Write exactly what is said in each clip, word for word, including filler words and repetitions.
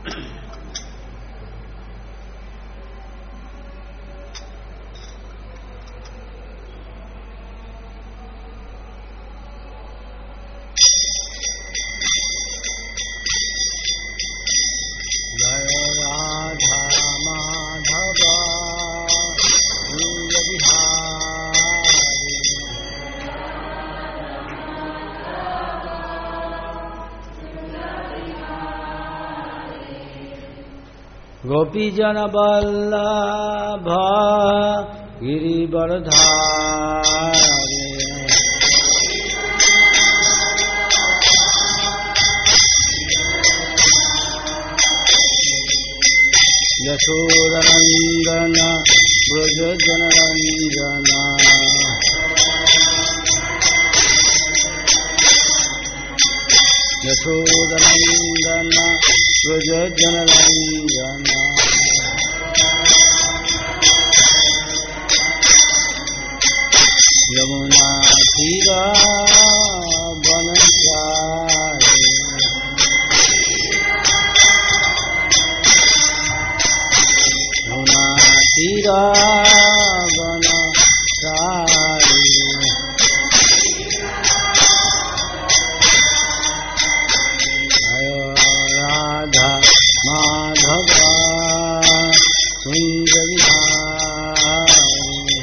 गोपी जन वल्लभ गिरिवरधारी यशोदनंदन ब्रज जनरंजन यशोदनंदन ब्रज जनरंजन यमुना तीरा वनचारी यमुना तीरा वनचारी राधा माधव कुंज विहारी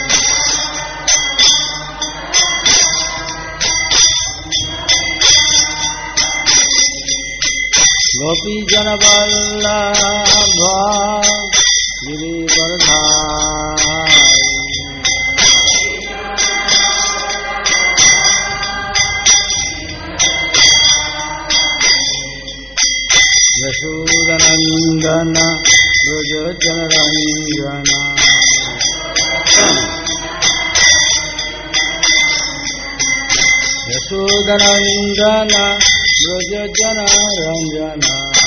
गोपी जन वल्लभ गिरिवरधारी यशोदनंदन ब्रज जनरंजन यशोदनंदन ब्रज जनरंजन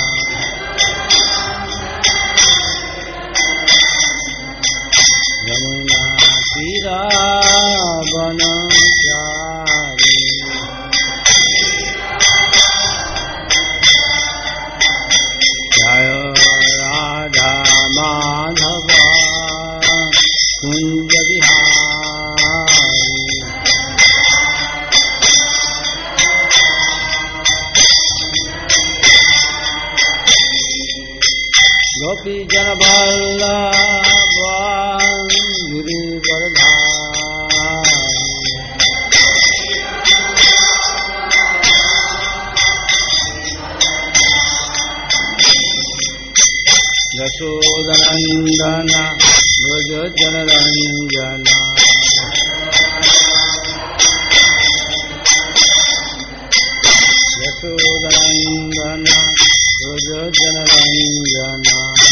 यमुना तीरा वनचारी जय राधा माधव कुंज विहारी गोपी जन वल्लभ गिरिवरधारी यशोदनंदन ब्रज जनरंजन यशोदनंदन ब्रज जनरंजन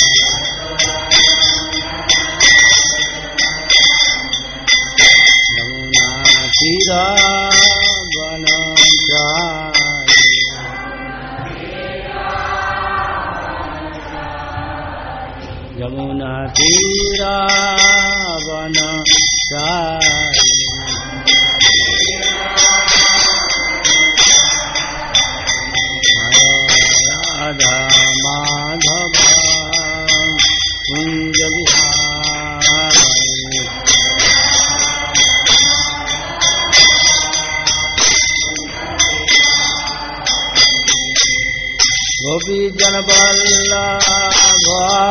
यमुना तीरा वनचारी यमुना तीरा वनचारी राधा माधव कुंज विहारी गोपी जन वल्लभ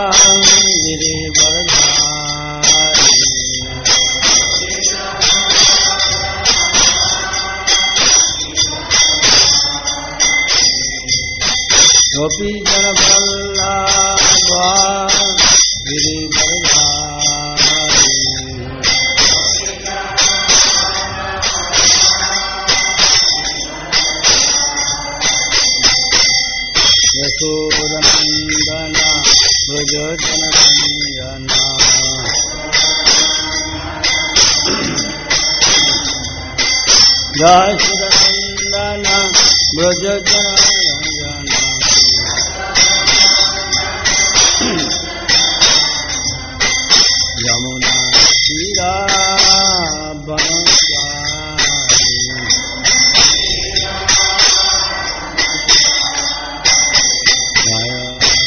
गिरिवरधारी गोपी जन वल्लभ गिरिवरधारी यशोदनंदन ब्रज जनरंजन यशोदनंदन ब्रज जनरंजन यमुना तीरा वनचारी जय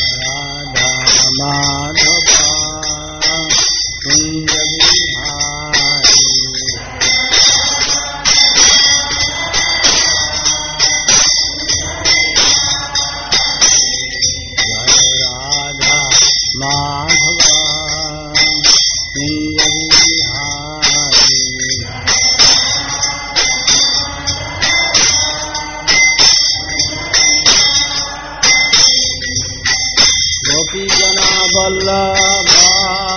वल्लभा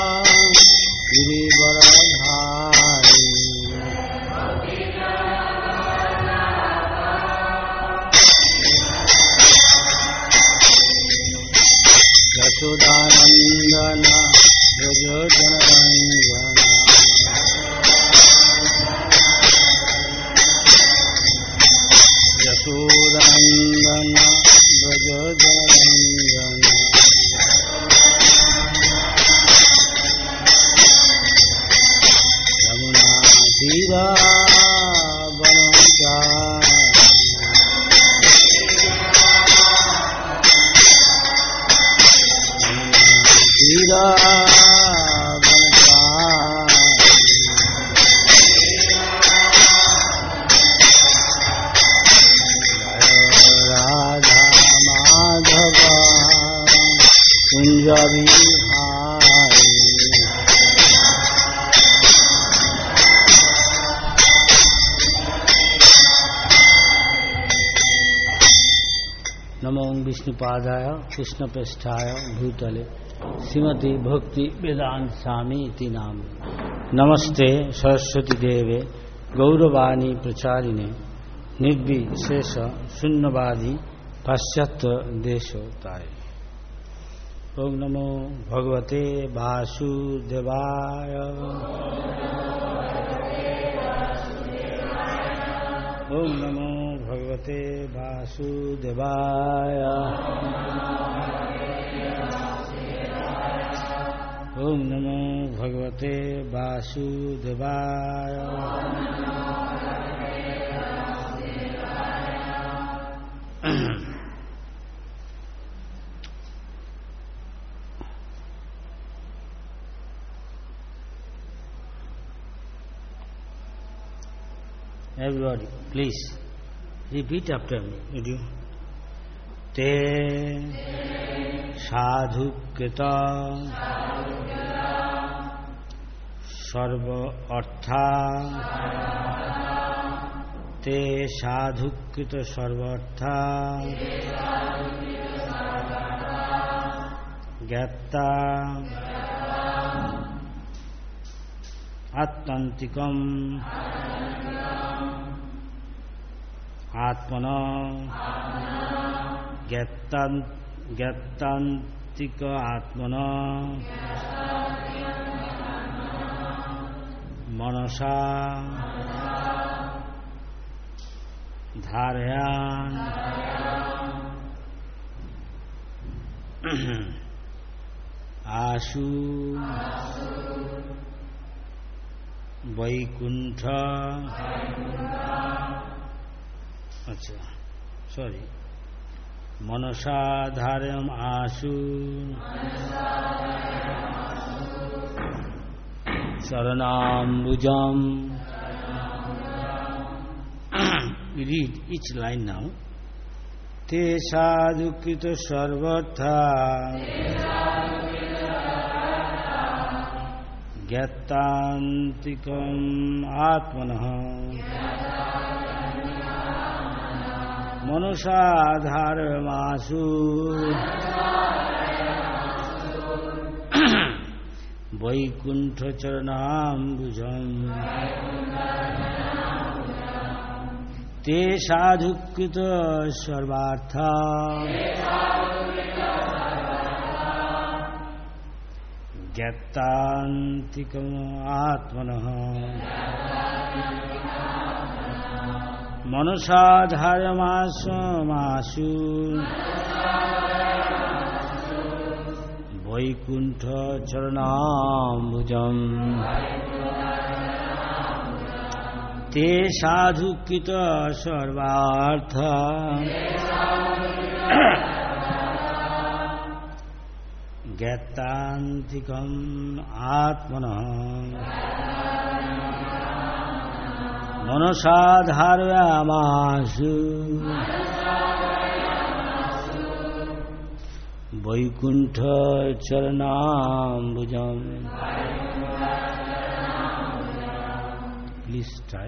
गिरिवरधारी यशोदानंदन व्रज जनरंजन यशोदानंदन व्रज जनरंजन यमुना तीरा वनचारी तीरा कुंज बिहारी नमो विष्णुपादाय कृष्णप्रेष्ठाय भूतले श्रीमती भक्ति वेदांत स्वामी इति नाम। नमस्ते सरस्वती देवे गौरवाणी प्रचारिणे निर्विशेष शून्यवादी पाश्चात्य देशोताय। ओम नमो भगवते वासुदेवाय। ओम नमो भगवते वासुदेवाय। ओम नमो भगवते वासुदेवाय। Everybody, please repeat after me. Would you? Te sadhukrita sarva artha. Te sadhukrita sarva artha. Gyatta attantikam आत्मना ज्ञातांतिक आत्मना मनसा धारयान आशु वैकुंठ अच्छा सॉरी मनसाधारयम आशु शरणाम्बुजम। We read each line now. Te sadhukrita sarvartha gyattantikam atmanah मनसाधारमासु वैकुंठ चरणाम्बुजम्। ते साधुकृत सर्वार्था ज्ञातान्तिकम् आत्मनः मनसाधारमासु वैकुंठ चरणाम्बुजम्। ते साधुकृत सर्वार्थ ज्ञातान्तिकम् आत्मनः मनसाधारयामासु Vaikuntha चरणाम्बुजम्। Please try.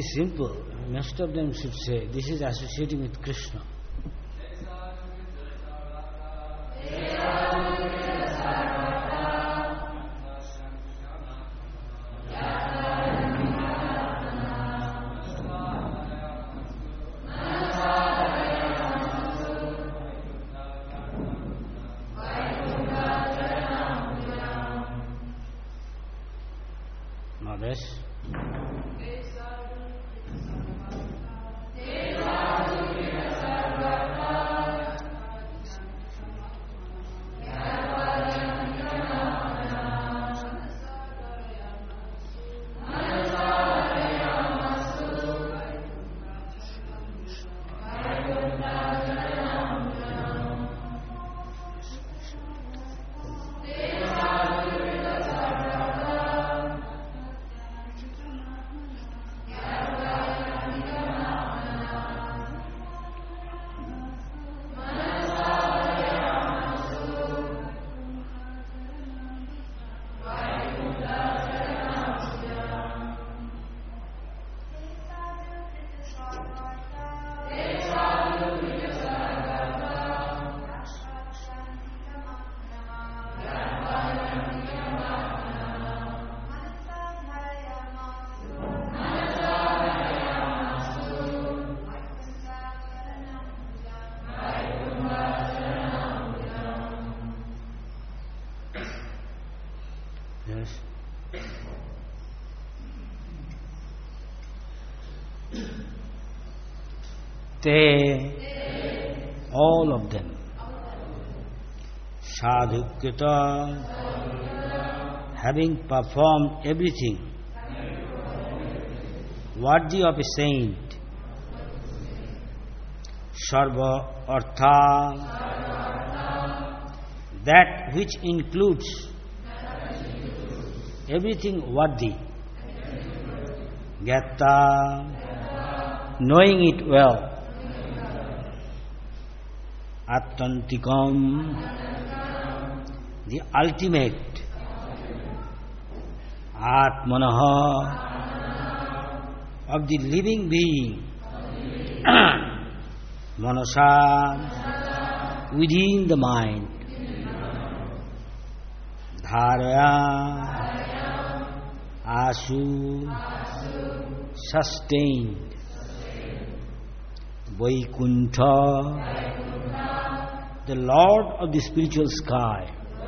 simple. Most of them should say, this is associating with Krishna. Now this. Yes. They, all of them, sadhukrita, having performed everything worthy of a saint, sarva artha, that which includes everything worthy, gyatta, knowing it well, attantikam, the ultimate, atmanaha, of the living being, manasa, within the mind, dharaya, asu, sustained, vaikuntha, the Lord of the spiritual sky,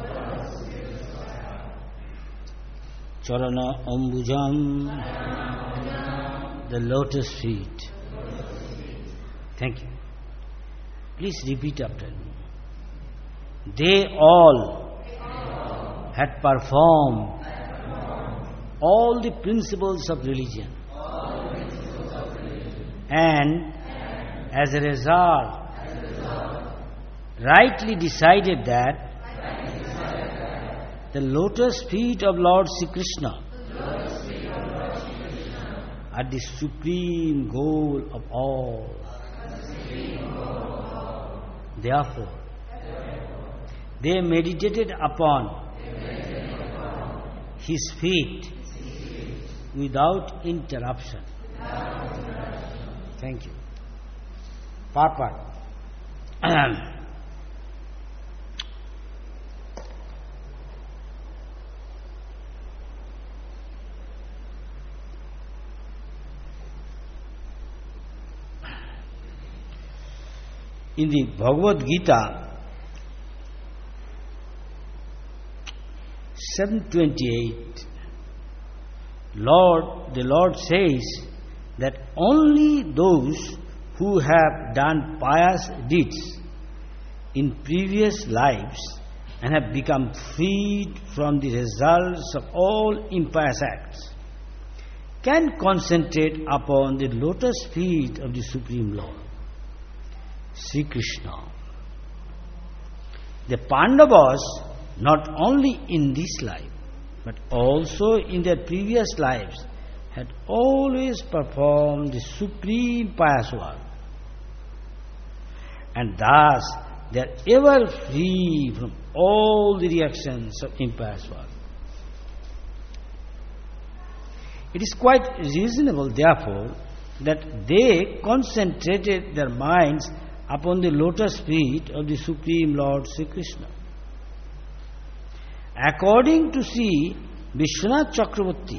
charana ambujam, the lotus feet. Thank you. Please repeat after me. They all had performed all the principles of religion, and as a result, rightly decided that the lotus feet of Lord Sri Krishna are the supreme goal of all. Therefore, they meditated upon His feet without interruption. Thank you. Purport. In the Bhagavad Gita, seven twenty-eight, Lord, the Lord says that only those who have done pious deeds in previous lives and have become freed from the results of all impious acts can concentrate upon the lotus feet of the Supreme Lord, Sri Krishna. The Pandavas, not only in this life, but also in their previous lives, had always performed the supreme pious work. And thus, they are ever free from all the reactions of impious work. It is quite reasonable, therefore, that they concentrated their minds upon the lotus feet of the Supreme Lord Sri Krishna. According to Sri Vishwanath Chakravarti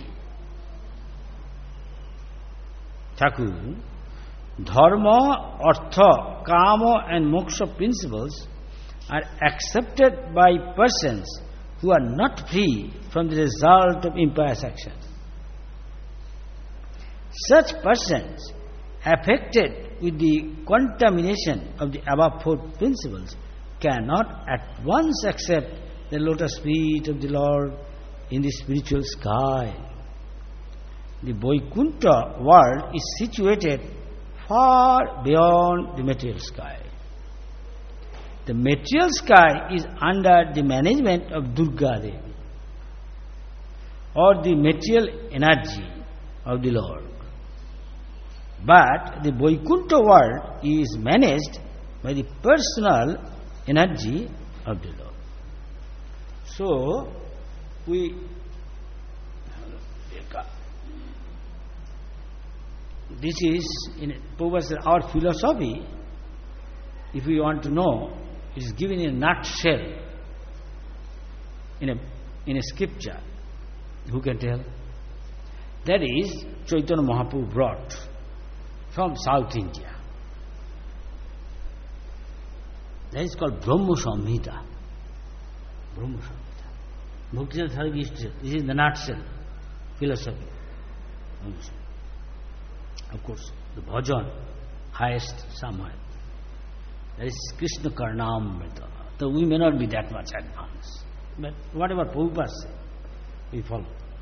Thakur, dharma, artha, kama and moksha principles are accepted by persons who are not free from the result of impious action. Such persons, affected with the contamination of the above four principles, cannot at once accept the lotus feet of the Lord in the spiritual sky. The Vaikuntha world is situated far beyond the material sky. The material sky is under the management of Durga Devi, or the material energy of the Lord. But the Vaikuntha world is managed by the personal energy of the Lord. So, we this is in Prabhupada, our philosophy. If we want to know, it is given in a nutshell in a in a scripture. Who can tell? That is Chaitanya Mahaprabhu brought from South India. That is called Brahma Samhita. Brahma Samhita. Bhakti Therapy. This is the nutshell philosophy. Of course, the bhajan, highest somewhere. That is Krishna Karnamrita. So we may not be that much advanced. But whatever Prabhupada says, we follow.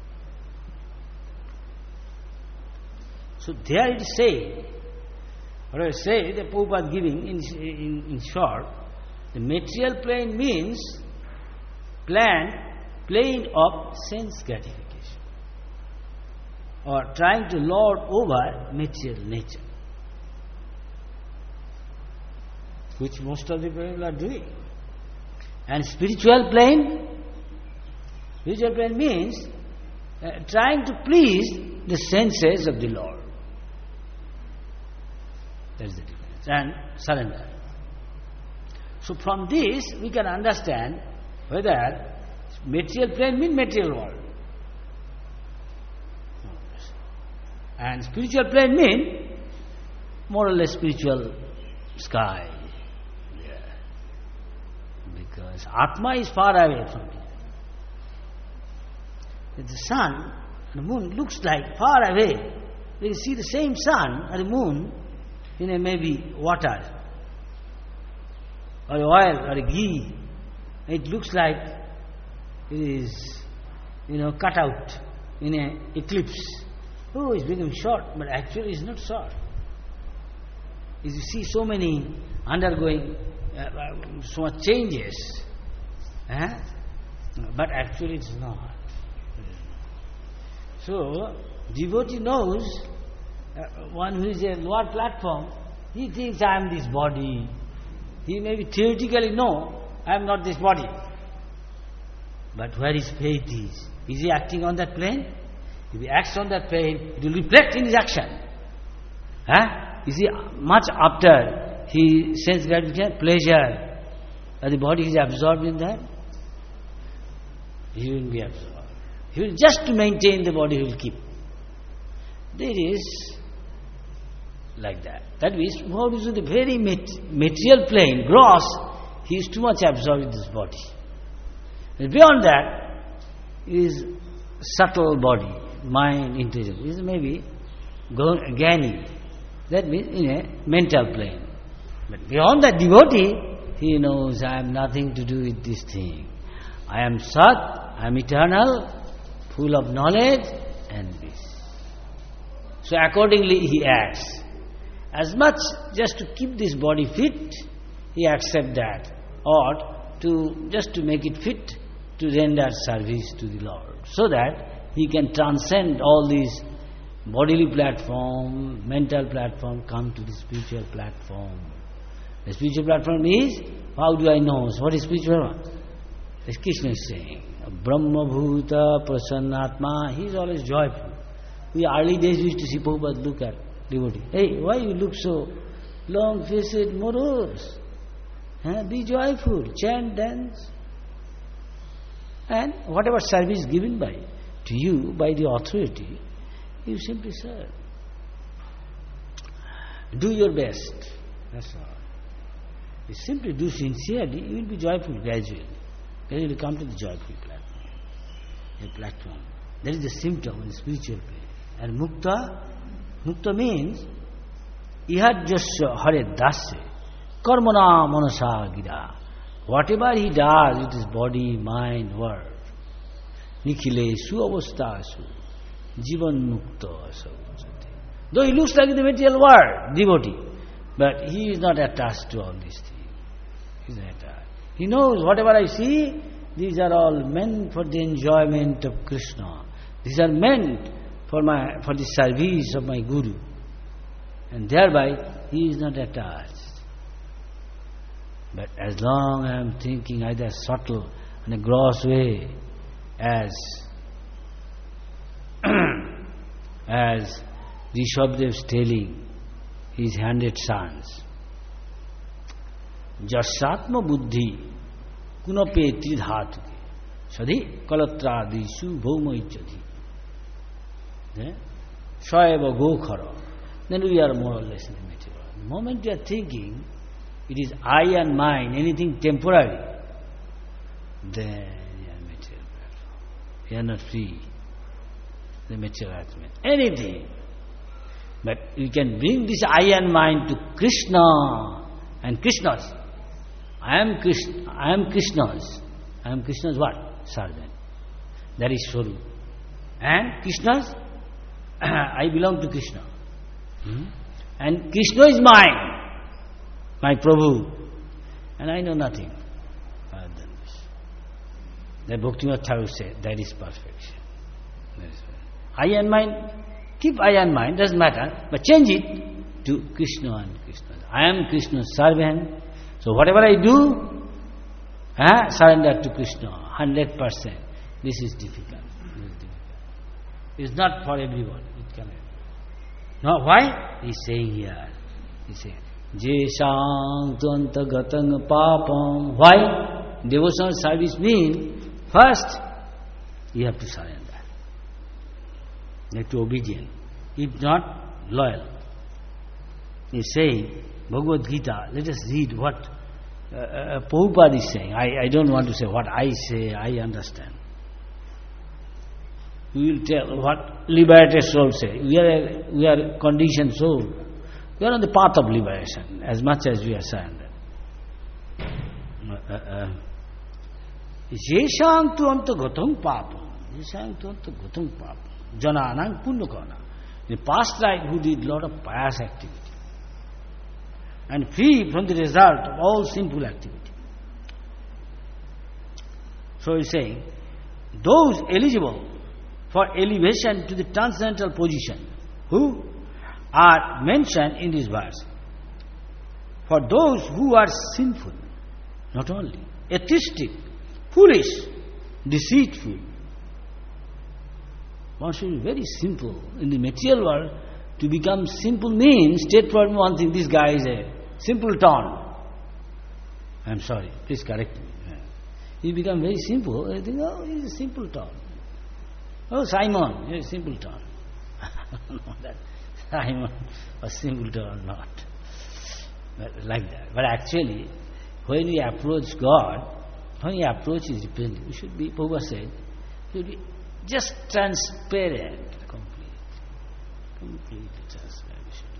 So there it is said, what I say, the Prabhupada giving in, in, in short, the material plane means plane, plane of sense gratification, or trying to lord over material nature, which most of the people are doing. And spiritual plane, spiritual plane means uh, trying to please the senses of the Lord. That is the difference. And surrender. So from this we can understand whether material plane means material world, and spiritual plane means more or less spiritual sky. Because Atma is far away from here. The sun and the moon looks like far away. You see the same sun or the moon in a maybe water or oil or a ghee. It looks like it is, you know, cut out in an eclipse. Oh, it's become short, but actually it's not short. As you see so many undergoing uh, so much changes, eh? But actually it's not. So, devotee knows, uh, one who is a lower platform, he thinks I am this body. He may theoretically know, I am not this body. But where his faith is? Is he acting on that plane? If he acts on that plane, it will reflect in his action. Huh? Is he much after he sense gratification, pleasure, and the body is absorbed in that? He will be absorbed. He will just to maintain the body, he will keep. There is like that. That means, what is the very material plane, gross, he is too much absorbed in this body. And beyond that is subtle body, mind, intelligence. This is maybe Gyani. That means in a mental plane. But beyond that devotee, he knows I have nothing to do with this thing. I am Sat, I am eternal, full of knowledge and this. So accordingly he acts. As much just to keep this body fit, he accepts that. Or to just to make it fit to render service to the Lord. So that he can transcend all these bodily platform, mental platform, come to the spiritual platform. The spiritual platform is, how do I know? So what is spiritual one? As Krishna is saying, Brahma Bhuta Prasannatma, he is always joyful. We early days used to see Prabhupada look at devotee. Hey, why you look so long-faced, morose? Huh? Be joyful, chant, dance. And whatever service given by to you by the authority, you simply serve. Do your best. That's all. You simply do sincerely, you will be joyful gradually. Gradually come to the joyful platform. A platform. That is the symptom in spiritual plane. And mukta, mukta means ihajyasya hare dasya karmana manasa gira. Whatever he does with his body, mind, word, nikhile su avastha su jivan mukta asavachate. Though he looks like the material world, devotee, but he is not attached to all these things. He is not attached. He knows whatever I see, these are all meant for the enjoyment of Krishna. These are meant for my for the service of my Guru. And thereby he is not attached. But as long I am thinking either subtle and a gross way, as as Rishabdev is telling his hundred sons, Jasatma buddhi kunape tridhatuke sadhi kalatradisu bhaumaicchati. Saeva gokhara. Then we are more or less in the material. The moment you are thinking, it is I and mine, anything temporary, then you are material. You are not free. The material attachment. Anything. But you can bring this I and mine to Krishna and Krishna's. I am Krishna. I am Krishna's. I am Krishna's what? Servant. That is Swarup. And Krishna's? I belong to Krishna. Hmm? And Krishna is mine, my Prabhu. And I know nothing other than this. That Bhaktivinoda Thakur said, that is perfection. That is perfection. I and mine, keep I and mine, doesn't matter, but change it to Krishna and Krishna. I am Krishna's servant, so whatever I do, eh, surrender to Krishna, one hundred percent. This is difficult. This is difficult. It's not for everyone. It cannot. No, why? He's saying here. He's saying, Jeshang tuanta gatang papam. Why? Devotional service means, first, you have to surrender. You have to be obedient. If not, loyal. He's saying, Bhagavad Gita, let us read what uh, uh, Prabhupada is saying. I, I don't want to say what I say, I understand. We will tell what liberated soul say. We are a, we are a conditioned soul. We are on the path of liberation, as much as we are surrendered. Jeshang tu anta gatam papam. Jeshang tu anta gatam papam. Jananang punnakana. The past life who did lot of pious activity. And free from the result of all sinful activity. So he is saying, those eligible for elevation to the transcendental position, who are mentioned in this verse. For those who are sinful, not only atheistic, foolish, deceitful. One should be very simple. In the material world, to become simple means, straightforward one thing, this guy is a simpleton. I am sorry, please correct me. He become very simple, I think, oh, he is a simpleton. Oh, Simon, he is a simpleton. No, that Simon was simpleton or not. But like that. But actually, when we approach God, when we approach His representative, we should be, Prabhupada said, we should be just transparent, complete. Completely transparent.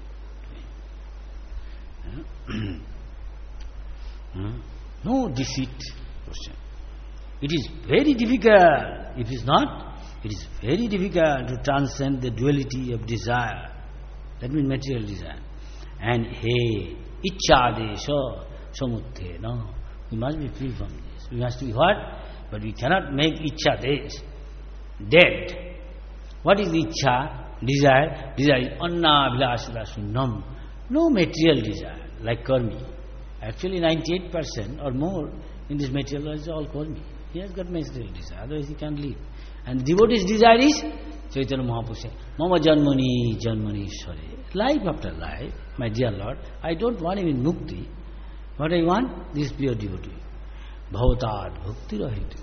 We should be. No deceit. It is very difficult. If it is not, it is very difficult to transcend the duality of desire. That means material desire. And hey, ichchadesha samutthe. No, we must be free from this. We must be what? But we cannot make ichchadesh dead. What is ichcha? Desire. Desire is anna vilasada sunnam. No material desire, like karmi. Actually ninety-eight percent or more in this material world is all karmi. He has got material desire, otherwise he can't live. And devotee's desire is Chaitanya Mahaprabhu said, Mama Janmani, Janmani Shari. Life after life, my dear Lord, I don't want even mukti. What I want? This pure devotee. Bhavatat bhakti rahiti.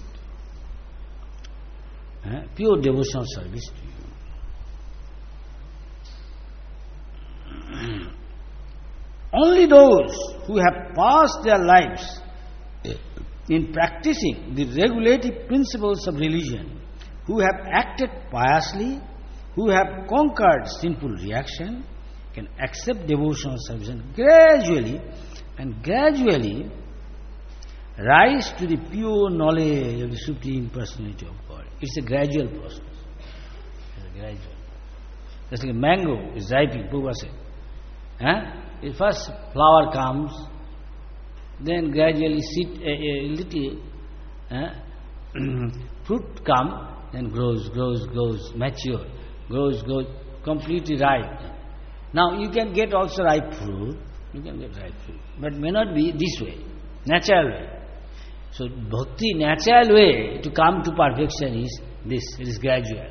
Eh? Pure devotional service to you. Only those who have passed their lives in practicing the regulative principles of religion, who have acted piously, who have conquered sinful reaction, can accept devotional service and gradually and gradually rise to the pure knowledge of the Supreme Personality of God. It's a gradual process. It's a gradual. Just like a mango is ripening, Prabhupada said. Eh? The first flower comes, then gradually sit, a, a little eh? fruit comes, then grows, grows, grows, mature, grows, grows, completely ripe. Now you can get also ripe fruit, you can get ripe fruit, but may not be this way, natural way. So bhakti, natural way to come to perfection is this, it is gradual.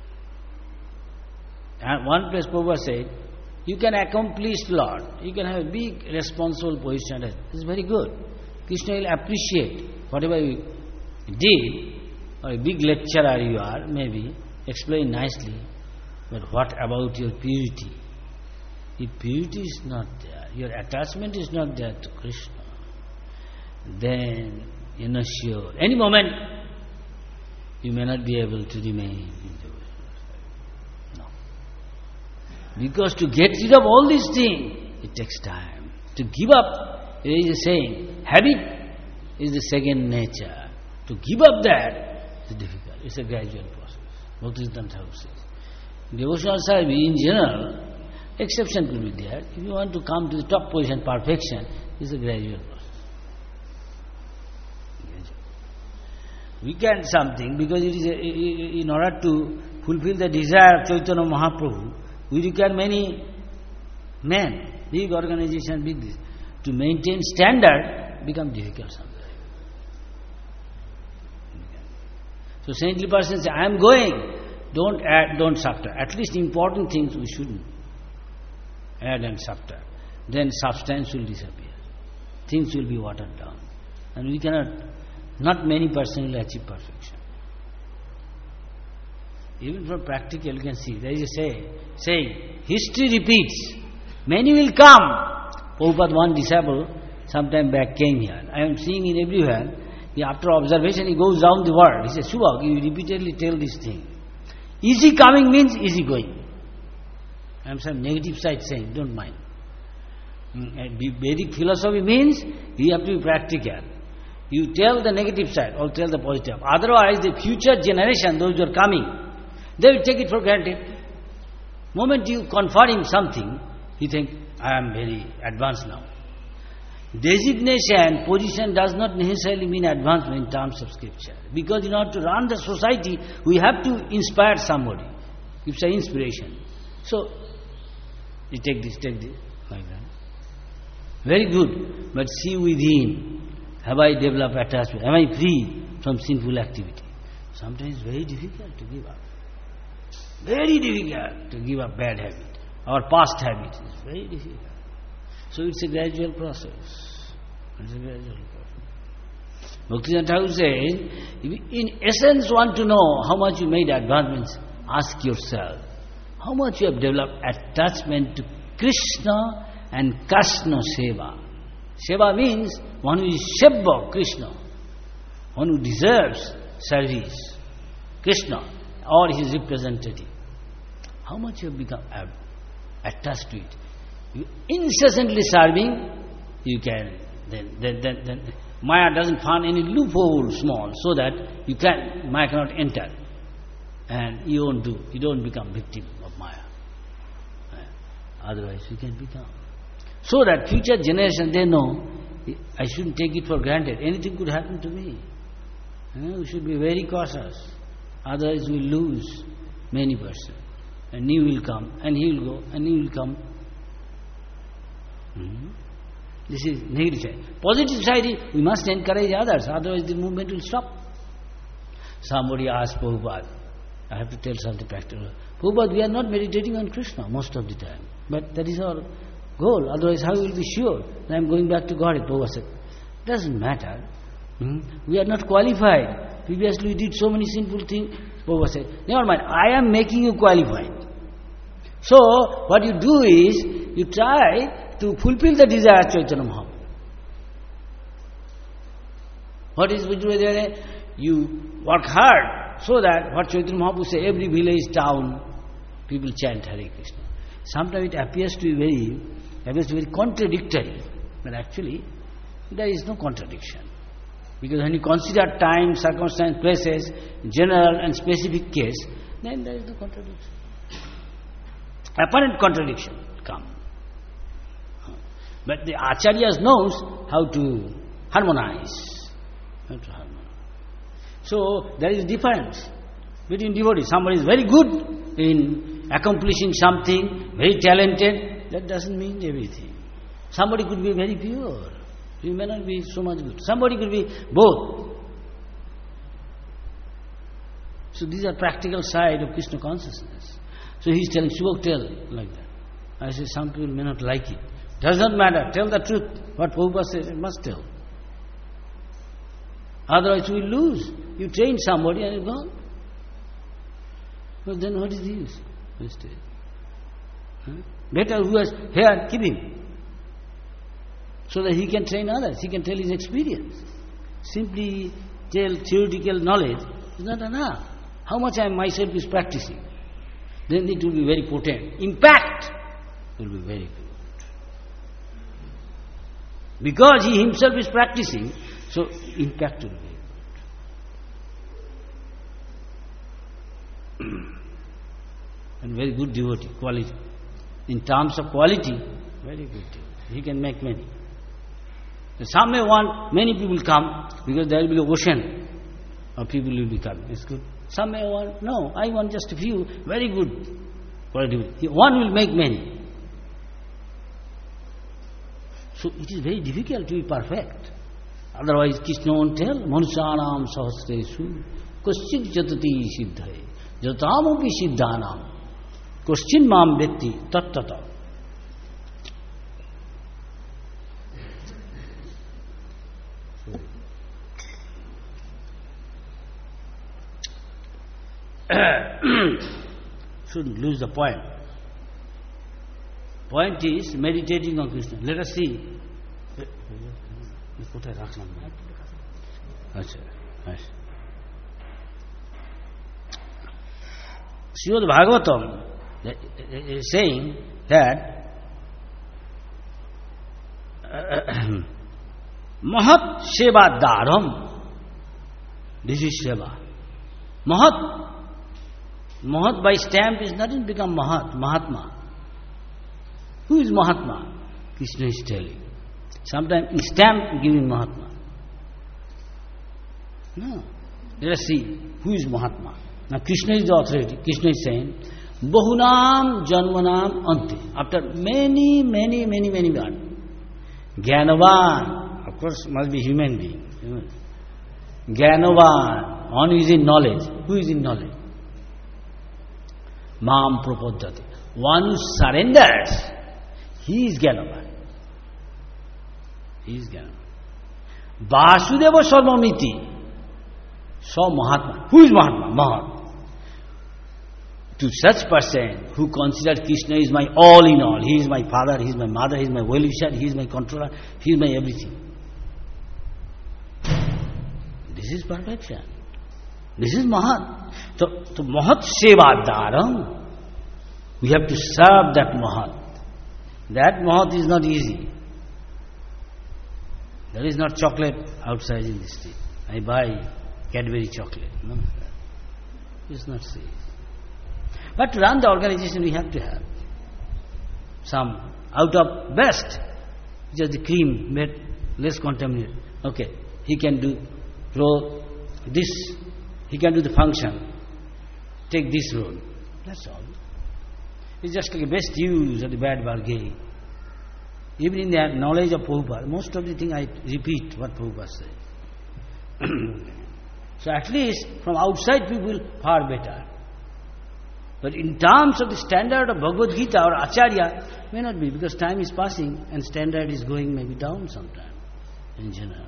And one place Prabhupada said, you can accomplish a lot, you can have a big responsible position, it's very good. Krishna will appreciate whatever you did, or a big lecturer you are, maybe, explain nicely, but what about your purity? If purity is not there, your attachment is not there to Krishna, then you're not sure. Any moment, you may not be able to remain in the No. Because to get rid of all these things, it takes time. To give up, there is a saying, habit is the second nature. To give up that, it's difficult. It's a gradual process. Bhaktisiddhanta Thakur says. Devotional service in general, exception could be there. If you want to come to the top position, perfection, it's a gradual process. Gradual. We can something because it is a, in order to fulfill the desire of Chaitanya Mahaprabhu, we require many men, big organization, big this. To maintain standard become difficult sometimes. So saintly person say, I am going, don't add, don't subtract. At least important things we shouldn't add and subtract. Then substance will disappear. Things will be watered down. And we cannot, not many persons will achieve perfection. Even from practical you can see, there is a say, saying, history repeats. Many will come. Prabhupada, one disciple, sometime back came here. I am seeing it everywhere. He, after observation, he goes down the world. He says, Subhag, you repeatedly tell this thing. Easy coming means easy going. I am some negative side saying, don't mind. Vedic philosophy means you have to be practical. You tell the negative side or tell the positive. Otherwise, the future generation, those who are coming, they will take it for granted. Moment you confer him something, he think, I am very advanced now. Designation, position does not necessarily mean advancement in terms of scripture. Because in order to run the society, we have to inspire somebody. It's an inspiration. So, you take this, take this, like that. Very good. But see within, have I developed attachment? Am I free from sinful activity? Sometimes it's very difficult to give up. Very difficult to give up bad habit. Our past habit is very difficult. So it's a gradual process. It's a gradual process. Bhaktisiddhanta Thakur says, if you in essence want to know how much you made advancements, ask yourself, how much you have developed attachment to Krishna and Krishna Seva. Seva means one who is Shebba, Krishna, one who deserves service, Krishna, or his representative. How much you have become attached to it. You incessantly serving, you can, then, then, then, then Maya doesn't find any loophole small, so that you can, Maya cannot enter. And you won't do, you don't become victim of Maya. Otherwise you can become. So that future generation, they know, I shouldn't take it for granted. Anything could happen to me. We should be very cautious. Otherwise we lose many persons. And he will come, and he will go, and he will come. Hmm. This is negative side. Positive side is, we must encourage others, otherwise the movement will stop. Somebody asked Prabhupada, I have to tell something practical. Prabhupada, we are not meditating on Krishna most of the time. But that is our goal. Otherwise, how will we be sure that I am going back to God? Prabhupada said, doesn't matter. Hmm? We are not qualified. Previously we did so many sinful things. Prabhupada said, never mind, I am making you qualified. So, what you do is, you try to fulfill the desire of Chaitanya Mahaprabhu. What is Vijradhyana? You work hard so that what Chaitanya Mahaprabhu says, every village, town, people chant Hare Krishna. Sometimes it appears to be very, appears to be very contradictory, but actually there is no contradiction. Because when you consider time, circumstance, places, general and specific case, then there is no contradiction. Apparent contradiction come. But the Acharyas knows how to harmonize. How to harmonize. So there is a difference between devotees. Somebody is very good in accomplishing something, very talented, that doesn't mean everything. Somebody could be very pure. He may not be so much good. Somebody could be both. So these are practical side of Krishna consciousness. So he is telling, Subhok, tell like that. I say, some people may not like it. Does not matter. Tell the truth. What Prabhupada says, it must tell. Otherwise we lose. You train somebody and you're gone. But then what is the use? Huh? Better who has hair, keep him. So that he can train others. He can tell his experience. Simply tell theoretical knowledge is not enough. How much I myself is practicing. Then it will be very potent. Impact will be very good. Because he himself is practicing, so impact will be good. And very good devotee, quality. In terms of quality, very good devotee. He can make many. So some may want many people come because there will be an ocean of people will be coming. It's good. Some may want, no, I want just a few, very good quality. One will make many. So it is very difficult to be perfect. Otherwise, Krishna won't tell, Manusanam sahasresu, Koschid jatati siddhaye, jatamupi siddhanam, Koschid mam vetti tattata. Shouldn't lose the point. Point is meditating on Krishna. Let us see. Srimad Bhagavatam is saying that Mahat Seva Dharam. This is Seva. Mahat. Mahat by stamp is nothing become Mahat, Mahatma. Who is Mahatma? Krishna is telling. Sometimes in stamp giving Mahatma. No. Let us see who is Mahatma. Now Krishna is the authority. Krishna is saying, Bahunam Janmanam Ante. After many, many, many, many births. Gyanavan. Of course must be human being. Gyanavan. One is in knowledge. Who is in knowledge? Mam Prapoddhati. One who surrenders, he is Gyanavan. He is Gyanavan. Vasudeva Sarvamiti. So Mahatma. Who is Mahatma? Mahatma. To such person who considers Krishna is my all in all, he is my father, he is my mother, he is my well-wisher, he is my controller, he is my everything. This is perfection. This is Mahat. So, so Mahat Seva Dharam. We have to serve that Mahat. That Mahat is not easy. There is not chocolate outside in the street. I buy Cadbury chocolate. No, it's not so easy. But to run the organization we have to have some out of best, just the cream, but less contaminated. Okay, he can do roll this, he can do the function, take this role. That's all. It's just like a best use of the bad bargain. Even in the knowledge of Prabhupada, most of the thing I repeat what Prabhupada said. So at least from outside people, far better. But in terms of the standard of Bhagavad Gita or Acharya, may not be, because time is passing and standard is going maybe down sometime in general.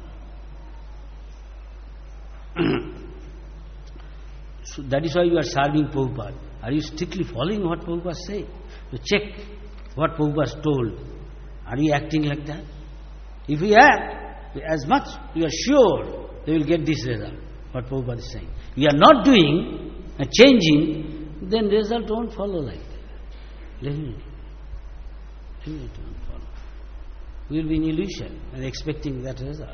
So that is why you are serving Prabhupada. Are you strictly following what Prabhupada says? To check what Prabhupada told. Are you acting like that? If you act as much, you are sure they will get this result, what Prabhupada is saying. We are not doing and changing, then result won't follow like that. Definitely. Definitely it won't follow. We will be in illusion and expecting that result.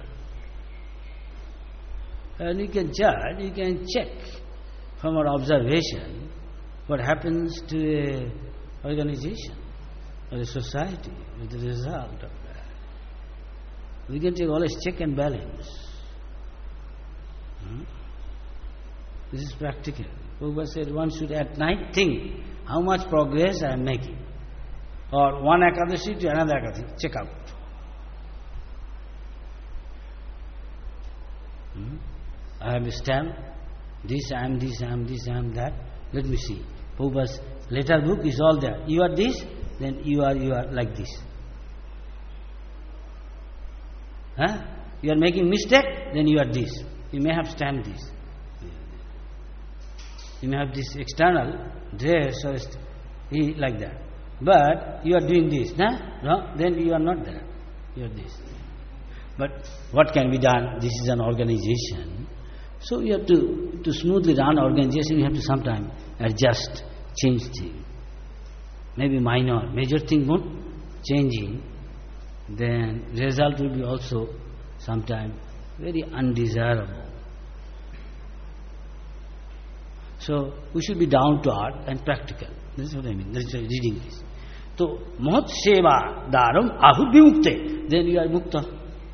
And you can judge, you can check from our observation what happens to an organization or a society with the result of that. We can take always check and balance. Hmm? This is practical. Prabhupada said one should at night think how much progress I am making. Or one Ekadashi to another Ekadashi, check out. Hmm? I have a stamp, this, I am this, I am this, I am that. Let me see. Prabhupada's letter book is all there. You are this, then you are, you are like this. Huh? You are making mistake, then you are this. You may have stamped this. You may have this external dress or like that. But you are doing this, nah? No? Then you are not there. You are this. But what can be done? This is an organization. So you have to, to smoothly run organization, you have to sometimes adjust, change things. Maybe minor, major thing won't changing, then result will be also sometimes very undesirable. So we should be down to earth and practical. This is what I mean. This is reading this. So Mahat Seva Dharam Ahud Vimukte. Then you are Mukta.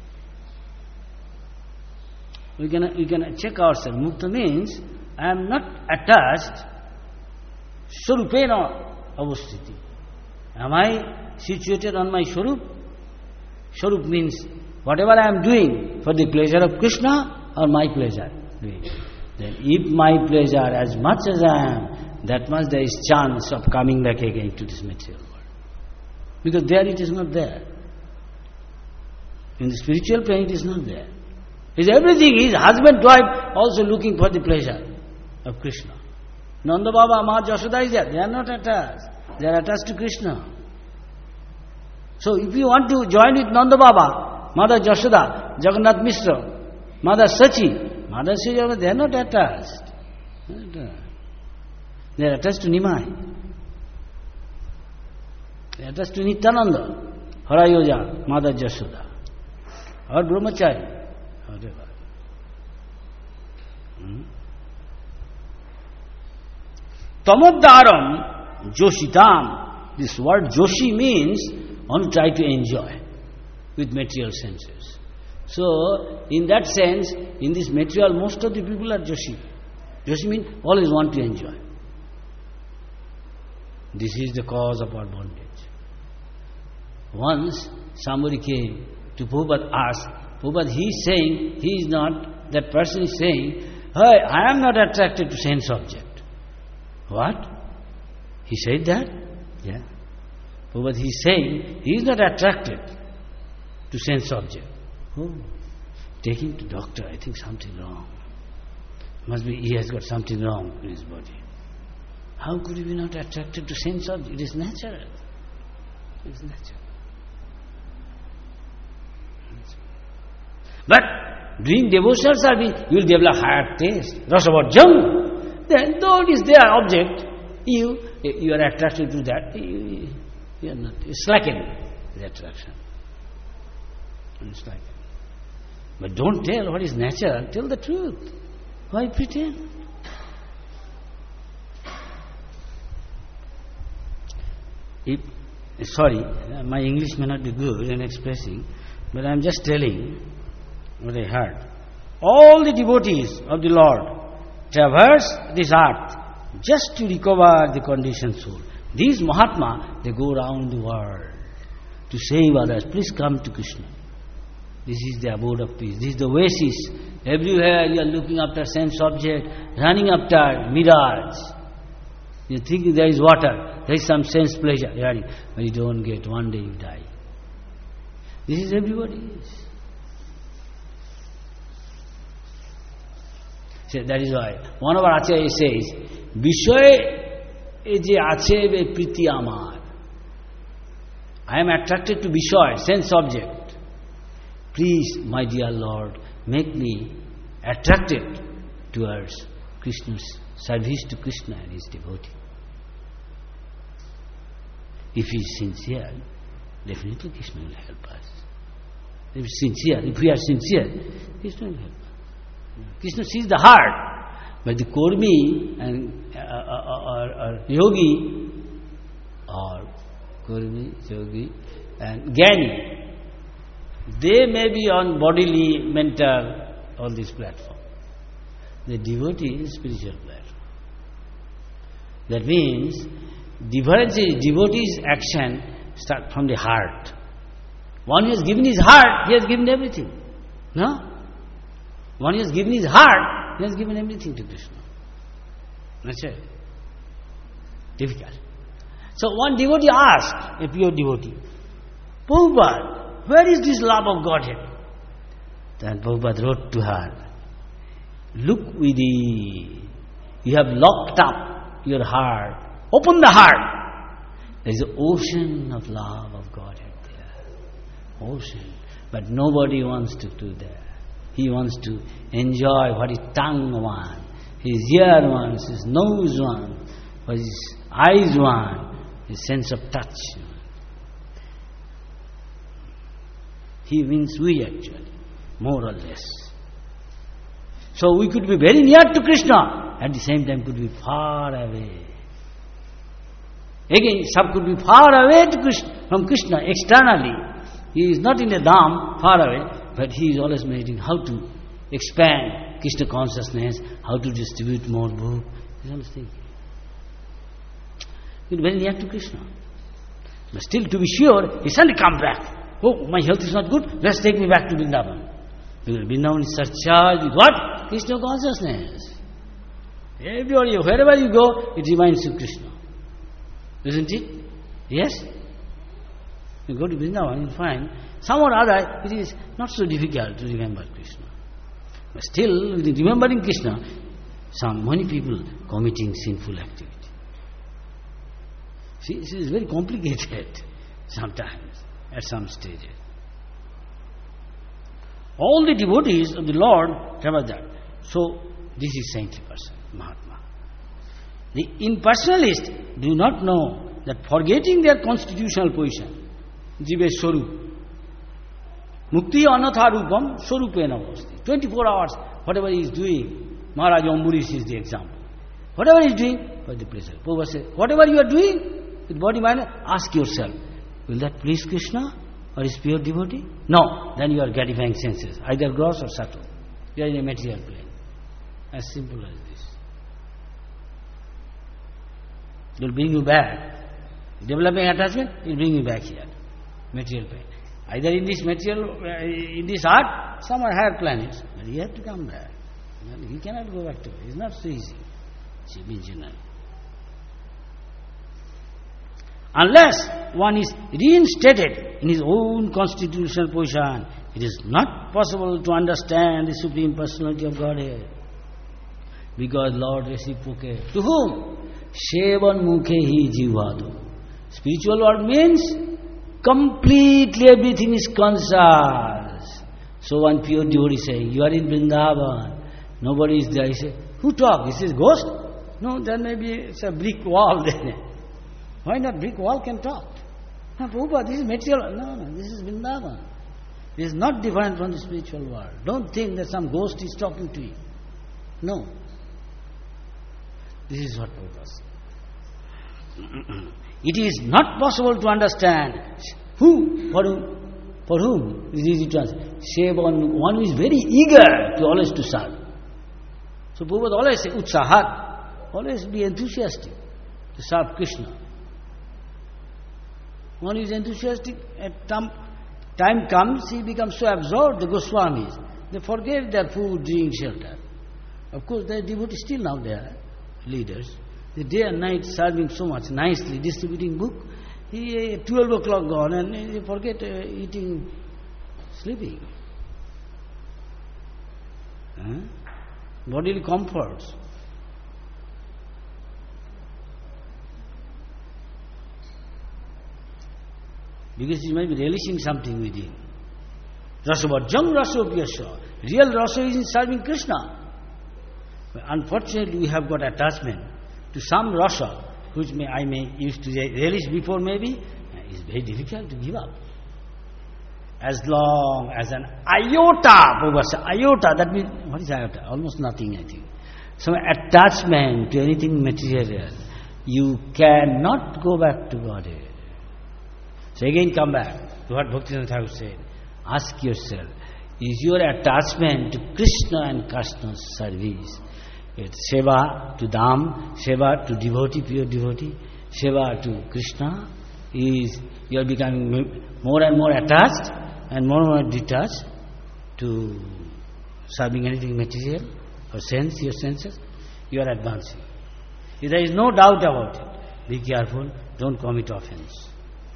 We can, we can check ourselves. Mukta means I am not attached Swarupena Avastiti. Am I situated on my Swarup? Swarup means whatever I am doing for the pleasure of Krishna or my pleasure doing. Then if my pleasure as much as I am, that much there is chance of coming back again to this material world. Because there it is not there. In the spiritual plane it is not there. Is everything is husband, wife also looking for the pleasure of Krishna. Nanda Baba, Ma Jashoda is there. They are not attached. They are attached to Krishna. So if you want to join with Nanda Baba, Mother Jashoda, Jagannath Mishra, Mother Sachi, Mother Sachi, they are not attached. They are attached to Nimai. They are attached to Nityananda, Harayoja, Mother Jashoda, or Brahmachari. Whatever. Hmm? Tamoddaram Joshitam. This word Joshi means one try to enjoy with material senses. So, in that sense, in this material, most of the people are Joshi. Joshi means always want to enjoy. This is the cause of our bondage. Once somebody came to Prabhupada, asked, Prabhupada, he is saying, he is not, that person is saying, hey, I am not attracted to sense object. What? He said that? Yeah. Prabhupada, he is saying, he is not attracted to sense object. Oh, take him to doctor, I think something wrong. Must be he has got something wrong in his body. How could he be not attracted to sense object? It is natural. It is natural. But doing devotional service, you will develop higher taste. Rasavajjam. Then though it is their object, you you are attracted to that, you, you are not, you slacken the attraction. You slacken. But don't tell what is natural, tell the truth. Why pretend? If, sorry, my English may not be good in expressing, but I am just telling what I heard. All the devotees of the Lord traverse this earth just to recover the conditioned soul. These Mahatma, they go around the world to save others. Please come to Krishna. This is the abode of peace. This is the oasis. Everywhere you are looking after sense object, running after mirage. You think there is water, there is some sense pleasure, but you don't get, one day you die. This is everybody's. So that is why one of our Acharya says, Vishoy je ache priti amar. I am attracted to Vishoy, sense object. Please, my dear Lord, make me attracted towards Krishna's service to Krishna and his devotee. If he is sincere, definitely Krishna will help us. If sincere, if we are sincere, Krishna will help us. Krishna sees the heart, but the Kurmi and uh, uh, or, or yogi, or Kurmi, yogi and Gyani, they may be on bodily, mental, all these platforms. The devotee is spiritual platform. That means, difference is devotee's action start from the heart. One who has given his heart, he has given everything. No? One who has given his heart, he has given everything to Krishna. That's it. Difficult. So one devotee asked, a pure devotee, Prabhupada, where is this love of Godhead? Then Prabhupada wrote to her, look within. You have locked up your heart. Open the heart. There is an ocean of love of Godhead there. Ocean. But nobody wants to do that. He wants to enjoy what his tongue wants, his ear wants, his nose wants, what his eyes want, his sense of touch. He means we actually, more or less. So we could be very near to Krishna, at the same time could be far away. Again, some could be far away to Krishna, from Krishna externally. He is not in the Dham, far away, but he is always meditating how to expand Krishna consciousness, how to distribute more book. He is always thinking. He is very near to Krishna. But still, to be sure, he suddenly come back. Oh, my health is not good, let's take me back to Vrindavan. Vrindavan is surcharged with what? Krishna consciousness. Everybody, wherever you go, it reminds you of Krishna. Isn't it? Yes? You go to Vrindavan, you find some or other, it is not so difficult to remember Krishna. But still, with remembering Krishna, some many people committing sinful activity. See, this is very complicated sometimes, at some stages. All the devotees of the Lord have that. So, this is saintly person, Mahatma. The impersonalists do not know that forgetting their constitutional position, Jive Swarup, Mukti Anatha Rupam Swarupena Vasti. twenty-four hours, whatever he is doing, Maharaj Ambarish is the example. Whatever he is doing, for the pleasure. Prabhupada says, whatever you are doing, with body mind, ask yourself, will that please Krishna or is pure devotee? No, then you are gratifying senses, either gross or subtle. You are in a material plane. As simple as this. It will bring you back. Developing attachment, it will bring you back here. Material plane. Either in this material, uh, in this art, some are higher planets, but you have to come back. He cannot go back to it. It's not so easy. Unless one is reinstated in his own constitutional position, it is not possible to understand the Supreme Personality of Godhead. Because Lord reciprocate. To whom? Shevan mukhe hi jivado. Spiritual word means completely everything is conscious. So one pure devotee saying, you are in Vrindavan, nobody is there. He says, who talk? He says, ghost? No, there may be it's a brick wall there. Why not brick wall can talk? No, Prabhupada, this is material. No, no, this is Vrindavan. This is not different from the spiritual world. Don't think that some ghost is talking to you. No. This is what Prabhupada says. It is not possible to understand who, for whom, for whom it is easy to answer. Save on one who is very eager to always to serve. So Prabhupada always say, Utsahat, always be enthusiastic to serve Krishna. One who is enthusiastic, at time, time comes, he becomes so absorbed, the Goswamis, they forget their food, drink, shelter. Of course, there are devotees still now there, leaders. The day and night serving so much, nicely distributing book. He, twelve o'clock gone and he forget uh, eating, sleeping. Huh? Bodily comforts. Because he might be relishing something within. Rasavajjam rasopyasya. Real rasa is in serving Krishna. But unfortunately, we have got attachment to some rasa, which may, I may used to relish before maybe, it's very difficult to give up. As long as an iota, iota, that means, what is iota? Almost nothing, I think. Some attachment to anything material, you cannot go back to Godhead. So again come back to what Bhaktivinoda Thakur said. Ask yourself, is your attachment to Krishna and Krishna's service? It's seva to Dham, seva to devotee, pure devotee, seva to Krishna. Is you are becoming more and more attached and more and more detached to serving anything material or sense, your senses? You are advancing. If there is no doubt about it, be careful, don't commit offense.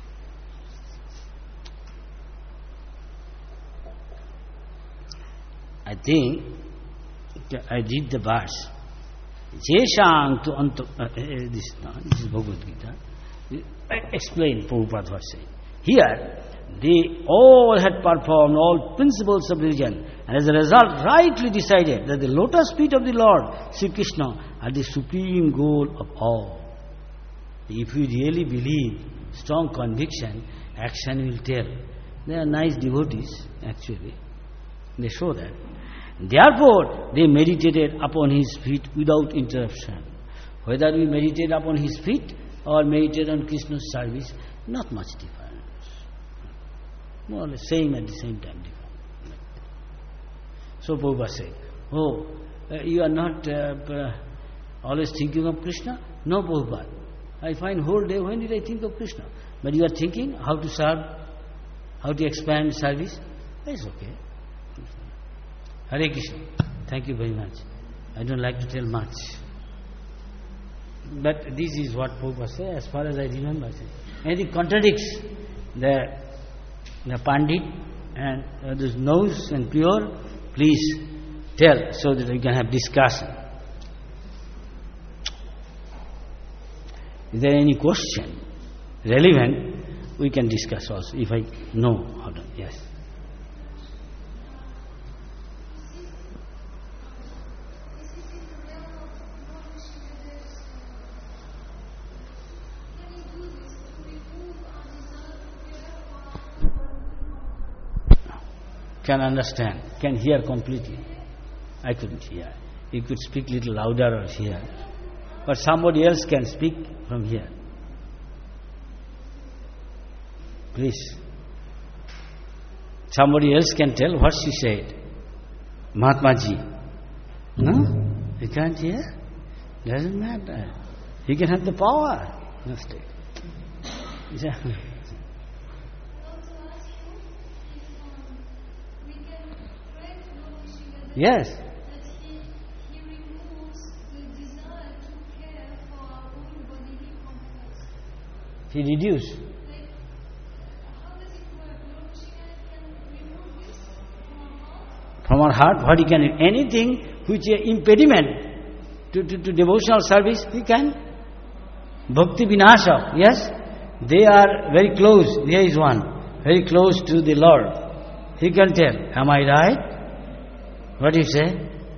I think I read the verse. Jeshang to anto. Uh, this, no, this is Bhagavad Gita. I explain Prabhupada was saying. Here, they all had performed all principles of religion, and as a result, rightly decided that the lotus feet of the Lord, Sri Krishna, are the supreme goal of all. If we really believe, strong conviction, action will tell. They are nice devotees, actually. They show that. Therefore, they meditated upon his feet without interruption. Whether we meditate upon his feet or meditate on Krishna's service, not much difference. More or less same at the same time different. So Prabhupada said, oh, uh, you are not uh, uh, always thinking of Krishna? No, Prabhupada. I find whole day, when did I think of Krishna? But you are thinking how to serve, how to expand service? That's okay. Hare Krishna. Thank you very much. I don't like to tell much. But this is what Prabhupada said, as far as I remember. Anything contradicts the, the Pandit and uh, this knows and pure, please tell so that we can have discussion. Is there any question relevant? We can discuss also, if I know how to. Yes. Can understand, can hear completely. I couldn't hear. You could speak little louder or hear. But somebody else can speak from here. Please. Somebody else can tell what she said. Mahatma Ji. No? You can't hear? Doesn't matter. He can have the power. Yes. That he, he removes the desire to care for our own bodily comforts. He reduces. Like, how does it work? Lord Shiva can remove this from our heart? From our heart, what he can do? Anything which is impediment to, to, to devotional service, he can. Bhakti Vinasha, yes? They are very close. There is one. Very close to the Lord. He can tell. Am I right? What do you say?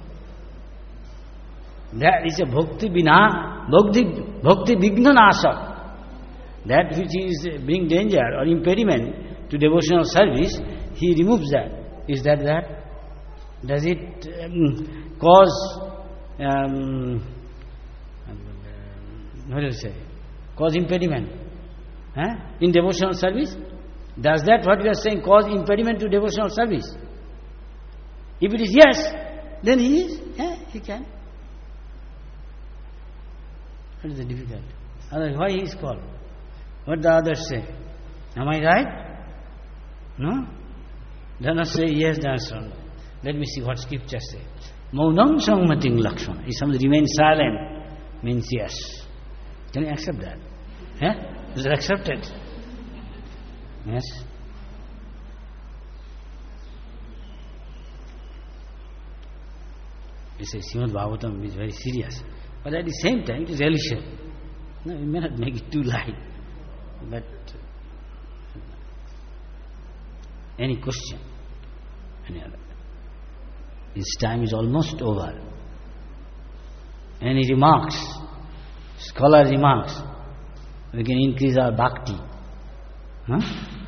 That is a bhakti vina, bhakti, bhakti vigna nasa. That which is bring danger or impediment to devotional service, he removes that. Is that that? Does it um, cause, um, what do you say? Cause impediment huh? in devotional service? Does that, what you are saying, cause impediment to devotional service? If it is yes, then he is, yeah, he can. What is the difficulty? Otherwise, why he is called? What the others say? Am I right? No? They not say yes, they answer no. Let me see what scripture says. Maunam sammating lakshana. If somebody remains silent, means yes. Can you accept that? Yeah? Is it accepted? Yes? You say Srimad Bhagavatam is very serious. But at the same time, it is religious. No, you may not make it too light. But any question? Any other? His time is almost over. Any remarks? Scholar remarks. We can increase our bhakti. Huh?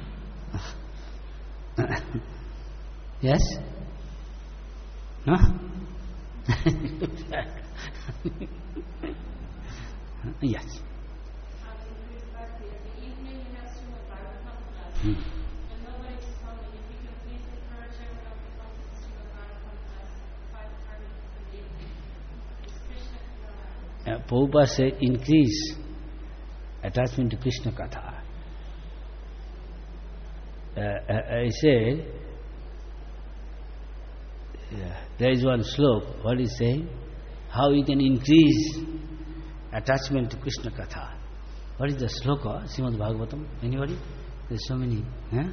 Yes? Huh? Yes. Hmm. Uh, Prabhupada said, increase attachment to Krishna Katha. Uh, I said, uh, there is one slok, what is saying? How you can increase attachment to Krishna Katha. What is the sloka, Srimad Bhagavatam? Anybody? There's so many. Huh?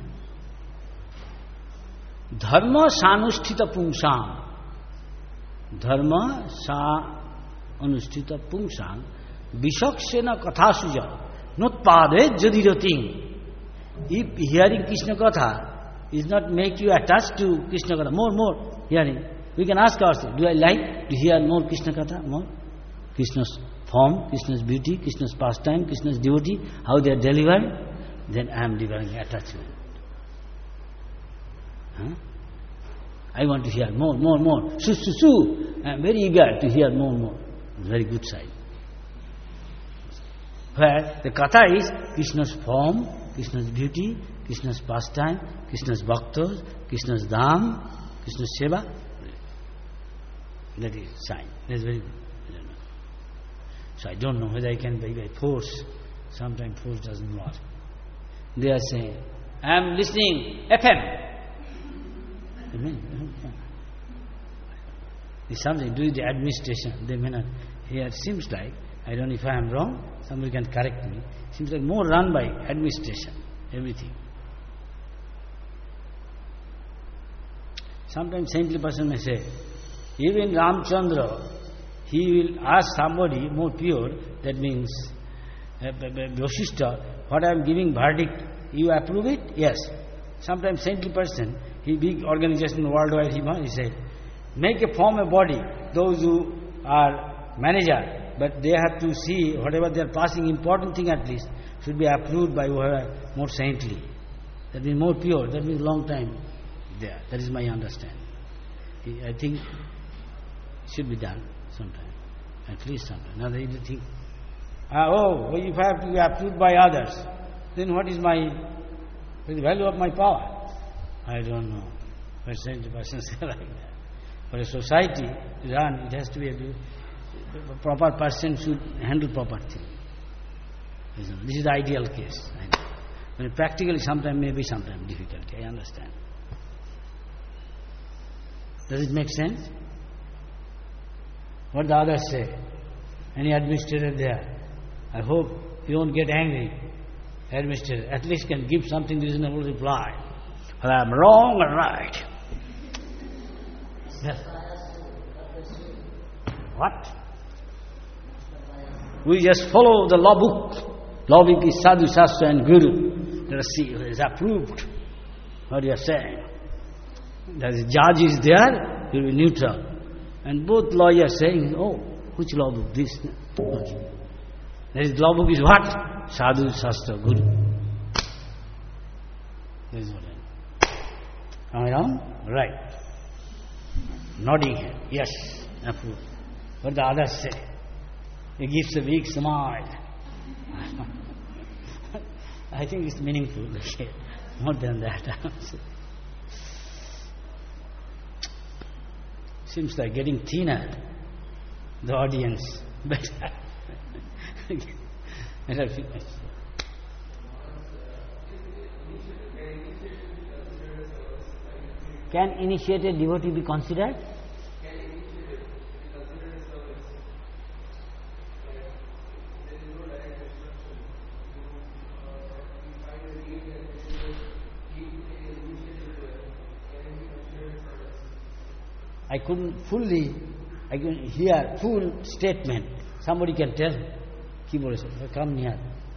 Dharma sanusthita pungsam. Dharma sa anusthita pungsam. Vishaksena kathasuja. Not pade jadirating. If hearing Krishna Katha is not make you attached to Krishna Katha, more, more hearing. We can ask ourselves, do I like to hear more Krishna Katha? More? Krishna's form, Krishna's beauty, Krishna's pastime, Krishna's devotee, how they are delivered, then I am developing attachment. Huh? I want to hear more, more, more. Su, su, su. I am very eager to hear more, more. Very good side. Where the Katha is Krishna's form, Krishna's beauty, Krishna's pastime, Krishna's bhaktas, Krishna's dham, Krishna's seva. That is sign. That is very good. I don't know. So I don't know whether I can by, by force. Sometimes force doesn't work. They are saying, I am listening F M. Amen. It's something to do with the administration. They may not. Here it seems like, I don't know if I am wrong, somebody can correct me. It seems like more run by administration, everything. Sometimes saintly person may say, even Ramchandra, he will ask somebody more pure, that means uh, Vasishtha, what I am giving verdict, you approve it? Yes. Sometimes saintly person, he big organization worldwide, he, he said, make a form a body, those who are manager, but they have to see whatever they are passing, important thing at least, should be approved by whoever more saintly. That means more pure, that means long time there. That is my understanding. I think it should be done sometime, at least sometime. Now they think, ah, oh, if I have to be approved by others, then what is my, what is the value of my power? I don't know. But saintly person say like that. For a society to run, it has to be a, a proper person should handle proper thing. This is the ideal case. But practically sometimes may be sometimes difficult. I understand. Does it make sense? What the others say? Any administrator there? I hope you don't get angry. Administrator at least can give something reasonable reply. Well, I am wrong or right. Yes. What? We just follow the law book. Law book is Sadhu, Shastra and Guru. Let us see who is approved. What you are saying. There is judge is there, he will be neutral. And both lawyers saying, oh, which law book? This. There is law book is what? Sadhu, Shastra, Guru. This is what I know. Am I wrong? Right. Nodding head. Yes, approved. What the others say? He gives a big smile. I think it's meaningful. More than that. Seems like getting thinner, the audience. Better. Can initiated devotee be considered? I couldn't fully, I couldn't hear full statement. Somebody can tell. Ki boleche? Come near.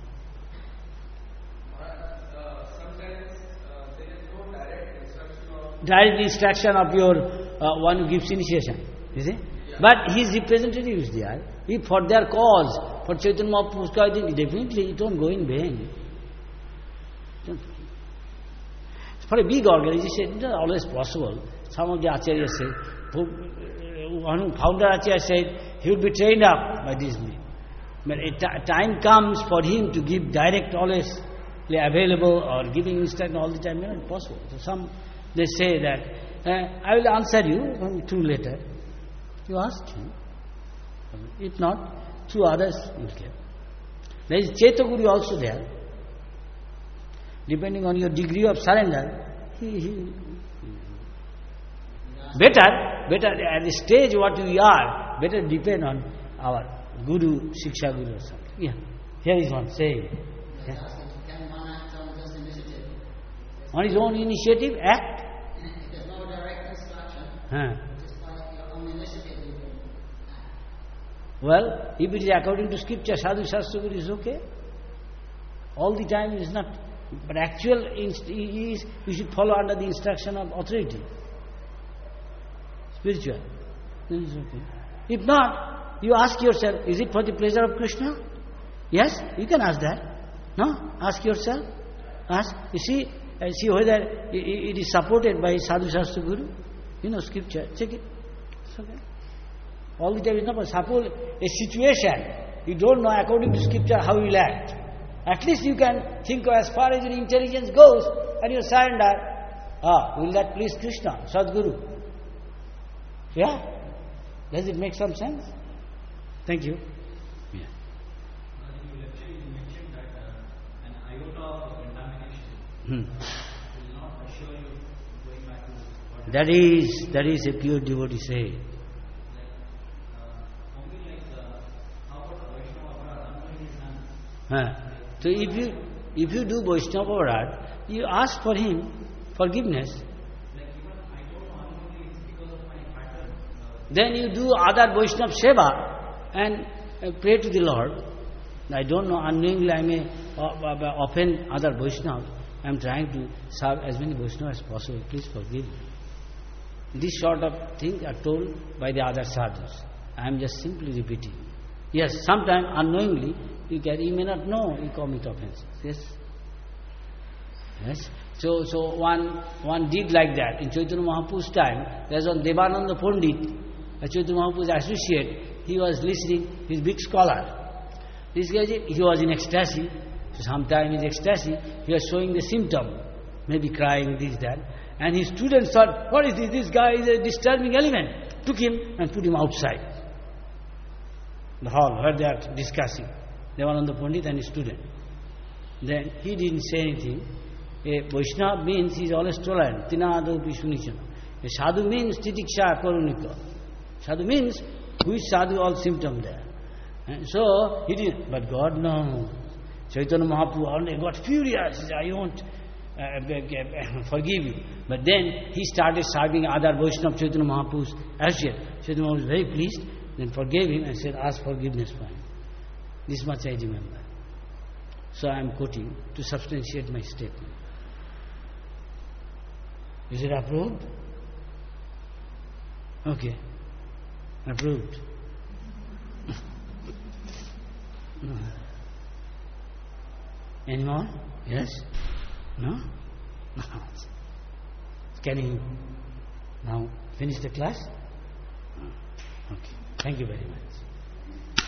Direct instruction of your uh, one who gives initiation, you see. Yeah. But his representative is there. If for their cause, for Chaitanya Mahaprabhu's cause, definitely it won't go in vain. For a big organization, it's not always possible. Some of the acharyas say, one founder acharya said, he will be trained up by this means. But a t- time comes for him to give direct, always available, or giving instruction all the time, not possible. So some they say that, uh, I will answer you through letter. You ask him. If not, through others you can. There is Chaitaguru also there. Depending on your degree of surrender, he, he better, better at the stage what we are, better depend on our Guru, Shiksha Guru or something. Yeah. Here is one saying. Yeah. Can one act on just initiative? On his own initiative, act. If there's no direct instruction, Huh. just by your own initiative you can act. Well, if it is according to scripture, Sadhu Shastra Guru is okay. All the time it is not. But actual inst- is, you should follow under the instruction of authority. Spiritual. Then it's okay. If not, you ask yourself, is it for the pleasure of Krishna? Yes, you can ask that. No? Ask yourself. Ask. You see, uh, see whether it is supported by Sadhu Shastra Guru. You know scripture. Check it. It's okay. All the time is not. Suppose a situation, you don't know according to scripture how you will act. At least you can think of as far as your intelligence goes and you surrender. Ah, will that please Krishna, Sadguru? Yeah? Does it make some sense? Thank you. Yeah. In your lecture, you mentioned that uh, an iota of contamination Hmm. will not assure you going back to what That is, that is a pure devotee say. like, uh, only like uh, how about a Vaishnava Aparad, unknowingly done. Huh. So if you if you do Vaishnava Aparad, you ask for him forgiveness. Like even I don't know unknowingly it's because of my pattern. Uh, Then you do other Vaishnava Seva and uh, pray to the Lord. I don't know, unknowingly I may uh, uh, offend other Vaishnavas. I am trying to serve as many Vaishnavas as possible. Please forgive me. This sort of things are told by the other sadhus. I am just simply repeating. Yes, sometimes unknowingly you can, you may not know you commit offenses. Yes. Yes. So, so one one did like that. In Chaitanya Mahaprabhu's time, there was one Devananda Pandit, a Chaitanya Mahaprabhu's associate. He was listening, he's a big scholar. This guy, he was in ecstasy. So sometime in ecstasy, he was showing the symptom, maybe crying, this, that. And his students thought, what is this? This guy is a disturbing element. Took him and put him outside the hall where they are discussing. Devananda Pandit and his student. Then he didn't say anything. A Vaishnava means he is always tolerant. Tinadapi Sunichana. A sadhu means titiksha karunika. Sadhu means which sadhu all symptom there. And so he didn't. But God knows. Chaitanya Mahaprabhu only got furious. He said, I won't uh, forgive you. But then he started serving other Vaishnava Chaitanya Mahaprabhu's associate. Chaitanya Mahaprabhu was very pleased. Then forgave him and said, ask forgiveness for him. This much I remember. So I am quoting to substantiate my statement. Is it approved? Okay. Approved. No. Any more? Yes? No? No. Can you now finish the class? Okay. Thank you very much.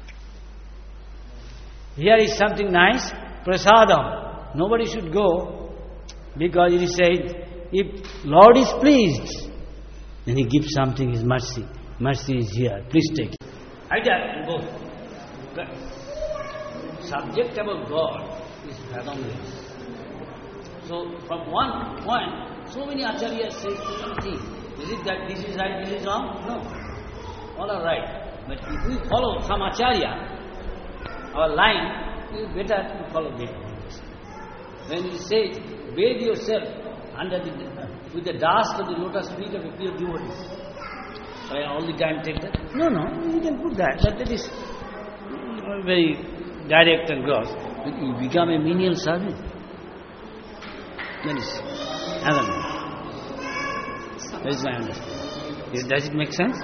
Here is something nice. Prasadam. Nobody should go because it is said, if Lord is pleased, then He gives something, His mercy. Mercy is here. Please take it. Either both. The subject about God is fathomless. So from one point, so many acharyas say so many things. Is it that this is right, this is wrong? No. All are right. But if we follow some acharya, our line, it is better to follow them. When you say, bathe yourself under the, with the dust of the lotus feet of a pure devotee, I all the time take that. No, no, you can put that. But that is uh, very direct and gross. You become a menial servant. That is another one. That is my understanding. Is- Does it make sense?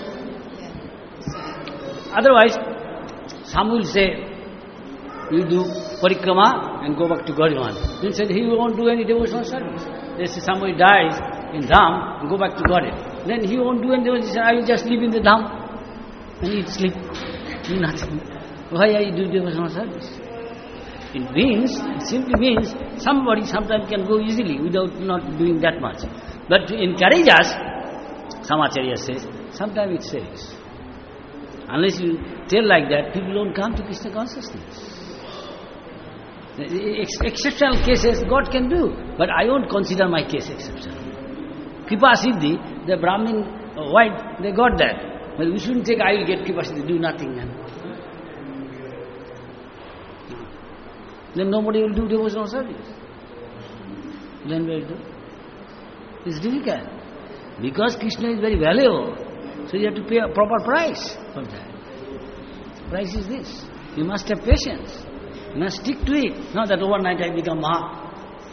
Otherwise, some will say, you do parikrama and go back to Godhead. Then said he won't do any devotional service. They say somebody dies in Dham and go back to Godhead. Then he won't do any devotional service. I will just live in the Dham and eat, sleep, do nothing. Why are you doing devotional service? It means, it simply means somebody sometimes can go easily without not doing that much. But to encourage us, some Acharya says, sometimes it's serious. Unless you tell like that, people don't come to Krishna consciousness. Ex- exceptional cases God can do, but I won't consider my case exceptional. Kripa Siddhi, the Brahmin uh, white, they got that. But we shouldn't take, I will get Kripa Siddhi, do nothing. And then nobody will do devotional service. Then where do? It's difficult. Because Krishna is very valuable, so you have to pay a proper price for that. Price is this. You must have patience. You must stick to it. Not that overnight I become Maha.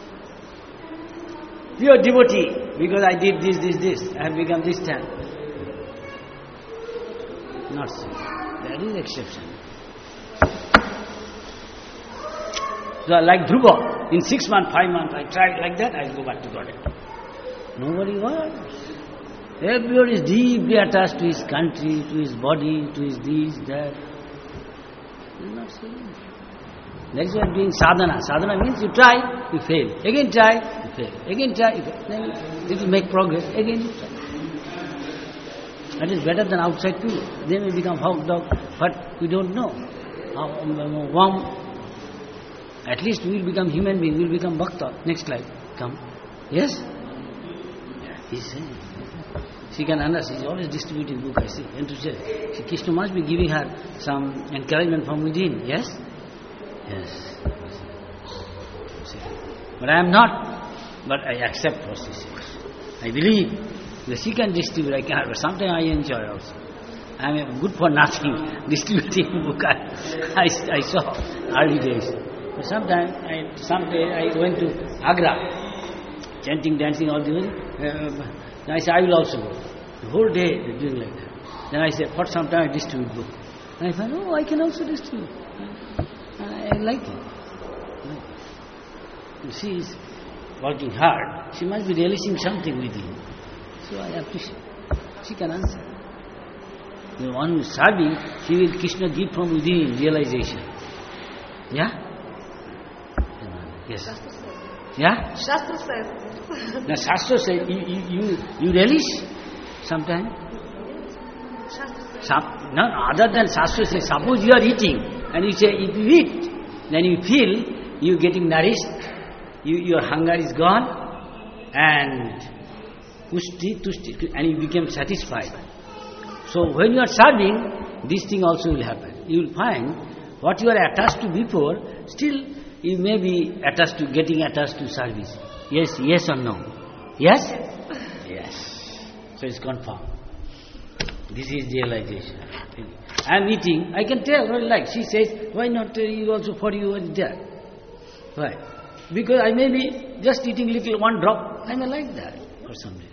Pure devotee, because I did this, this, this, I have become this time. Not so. That is exception. So like Dhruva, in six months, five months, I tried like that, I will go back to Godhead. Nobody wants. Everybody is deeply attached to his country, to his body, to his this, that. It's not so easy. That is what doing sadhana. Sadhana means you try, you fail. Again try, you fail. Again try, you fail. Then it will make progress. Again you try. That is better than outside people. They may become hog dog, but we don't know. Worm. At least we will become human being, we will become bhakta. Next life, come. Yes? He said. She can understand. She is always distributing book, I see. Enthusiastic. She, Krishna must be giving her some encouragement from within. Yes? Yes. See. But I am not. But I accept what she says. I believe that she can distribute. I cannot. But sometimes I enjoy also. I am good for nothing. Distributing book. I, I, I saw early days. But sometimes, I, someday I went to Agra, chanting, dancing all the way. Uh, I said, I will also go. The whole day they doing like that. Then I said, for some time I distribute book. And I found, oh, I can also distribute. And I like it. She is working hard. She must be relishing something within. So I appreciate. She can answer. The one who is serving, she will Krishna give from within realization. Yeah? Yes. Yeah? Shastra says. Now Shastra says, you, you, you, you relish sometimes? Shastra says. Some, no, other than Shastra says, suppose you are eating and you say, if you eat, then you feel you getting nourished, you, your hunger is gone, and pushti, tushti, and you become satisfied. So when you are serving, this thing also will happen. You will find what you are attached to before, still you may be attached to, getting attached to service. Yes, yes or no? Yes? Yes. So it's confirmed. This is realization. I am eating, I can tell what I like. She says, why not uh, you also for you and that? Why? Because I may be just eating little one drop, I may like that for some reason.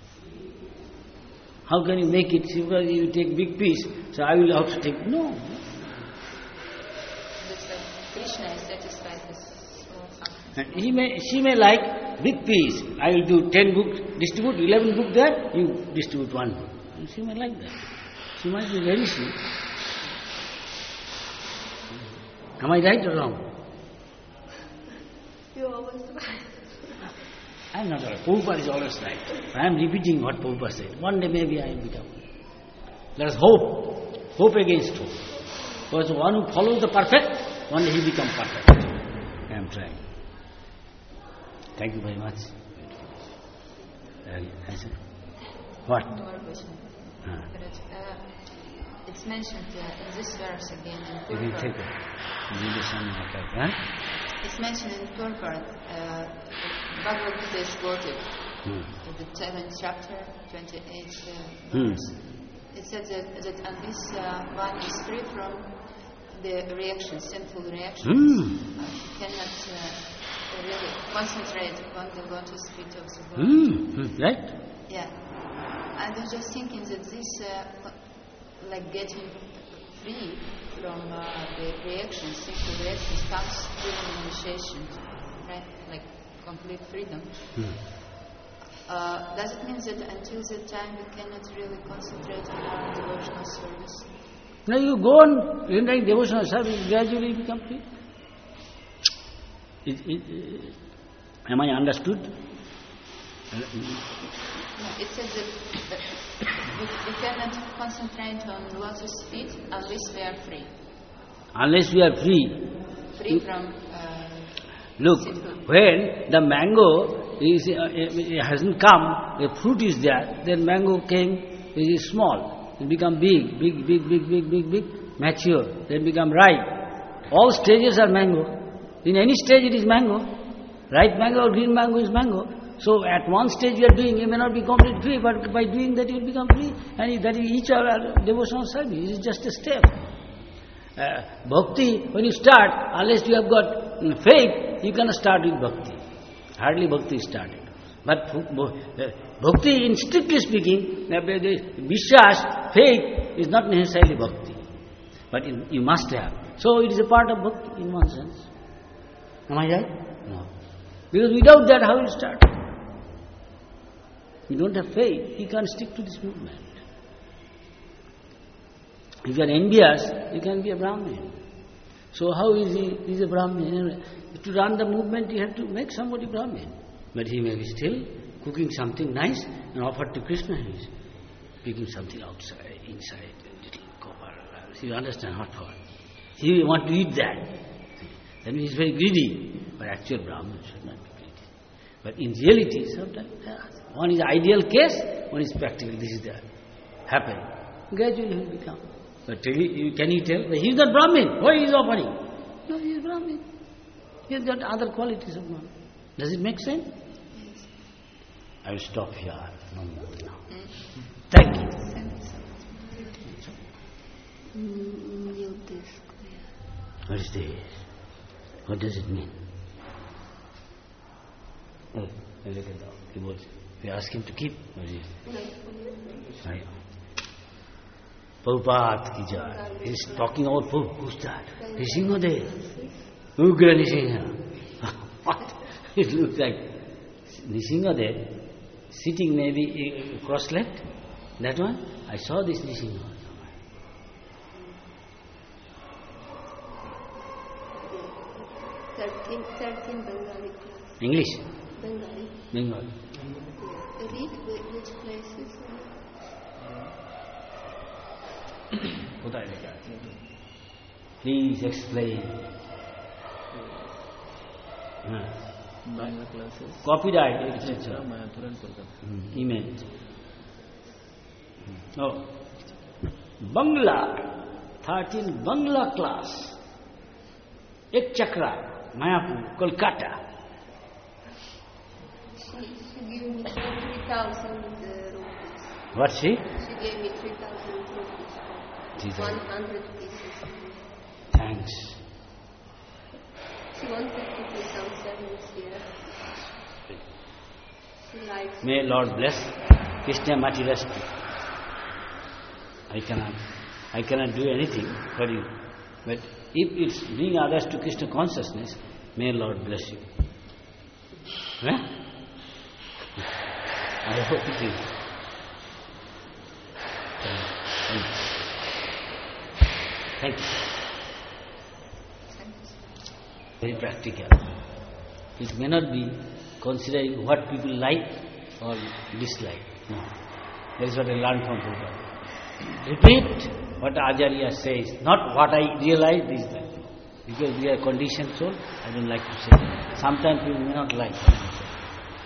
How can you make it? Because you take big piece, so I will also take. No. Looks like Krishna is satisfied with small something. And he may, she may like big piece. I will do ten books, distribute eleven books there, you distribute one book. And she may like that. She might be very sweet. Am I right or wrong? You always right. I am not right. Prabhupada is always right. I am repeating what Prabhupada said. One day maybe I will become. Let us hope. Hope against hope. Because one who follows the perfect, one day he becomes perfect. I am trying. Thank you very much. I said, what? One more question. Huh. Uh, it's mentioned uh, in this verse again in You can take Purport. it. You do something like that. Huh? It's mentioned in Purport. Uh, Bhagavad Gita is quoted. Hmm. in the seventh chapter, twenty-eighth uh, Hmm. verse. It says that, that and this uh, one is free from the reactions, sinful reactions. Hmm. Uh, he cannot uh, really concentrate on the lotus feet of the Lord. Hmm. Hmm. Right? Yeah. I was just thinking that this, uh, like getting free from uh, the reactions, sinful reactions, comes during initiation, right? Like complete freedom. Hmm. Uh, does it mean that until that time we cannot really concentrate on our devotional service? Now you go on rendering devotional service, gradually become free. It, it, it, am I understood? No, it says that, that we, we cannot concentrate on lotus feet unless we are free. Unless we are free. Free from... Uh, Look, sinful. when the mango is, uh, it hasn't come, the fruit is there, then mango came, it is small, it become big, big, big, big, big, big, big, mature, then become ripe. All stages are mango. In any stage it is mango. Ripe mango or green mango is mango. So at one stage you are doing, you may not be completely free, but by doing that you will become free. And that is each our devotional service. It is just a step. Uh, bhakti, when you start, unless you have got mm, faith, you cannot start with bhakti. Hardly bhakti is started. But uh, bhakti, in strictly speaking, uh, vishwas, faith is not necessarily bhakti. But in, you must have. So it is a part of bhakti in one sense. Am I right? No. Because without that, how will you start? You don't have faith, you can't stick to this movement. If you are envious, you can be a Brahmin. So how is he, he is a Brahmin? To run the movement, you have to make somebody Brahmin. But he may be still cooking something nice and offered to Krishna. He is picking something outside, inside, a little copper. So you understand what for. He want to eat that. That means he is very greedy. But actual Brahmin should not be greedy. But in reality, sometimes one is ideal case, one is practical. This is the happen. Gradually he will become. But tell you, can you tell? He is not Brahmin. Why he is offering? No, he is Brahmin. He has got other qualities of Brahmin. Does it make sense? Yes. I will stop here. No more now. Mm. Thank you. What is this? What does it mean? Oh, look at that. He was. We ask him to keep. What is it? Right. Prabhupada ki jai. He is talking about Prabhupada. Who's that? Nishingadev. Ugra Nishinga. What? It looks like Nishingadev sitting maybe cross-legged. That one? I saw this Nishinga. thirteen, thirteen Bengali class. English? Bengali. Bengali. Read whi- which places. কোথায় লেখা আছে? Please explain. হ্যাঁ বাংলা ক্লাসে Copyright, et cetera. মায়াপুরান Kolkata Hmm, email. Oh, Bangla, thirteen Bangla class. Ek Chakra, Mayapur, Kolkata. She, she gave me three thousand uh, rupees. What she? She gave me three thousand rupees. Jesus. One hundred pieces. Thanks. She wanted to do some service here. She likes. May Lord bless Krishna Matirasti. I cannot, I cannot do anything for you. But if it's bring others to Krishna consciousness, may Lord bless you. Huh? I hope it is. Thank you. Thank you. Very practical. It may not be considering what people like or dislike. No. That is what I learned from Prabhupada. Repeat what Acharya says, not what I realize this time. Because we are conditioned soul, I don't like to say that. Sometimes people may not like what I say.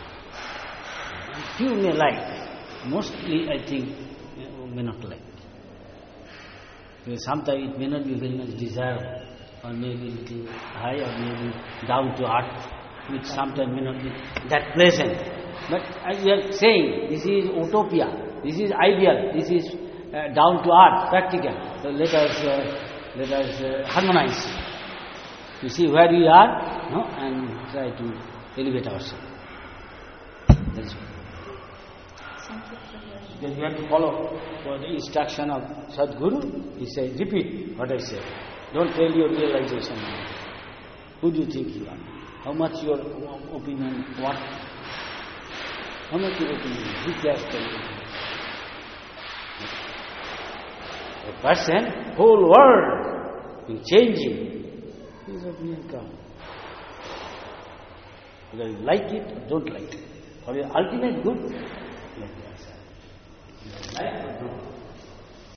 Few may like. Mostly, I think, may not like. Because sometimes it may not be very much desirable, or maybe a little high, or maybe down to earth, which sometimes may not be that pleasant. But as you are saying, this is utopia, this is ideal, this is uh, down to earth, practical. So let us uh, let us uh, harmonize. You see where we are, no, and try to elevate ourselves. That is all. Then you have to follow for the instruction of Sadguru. He says, repeat what I said. Don't tell your realization. Who do you think you are? How much your opinion what? How much your opinion? Who cares for you? A person, whole world is changing. His opinion comes. Whether you like it or don't like it. For your ultimate good, let it be. Like or don't.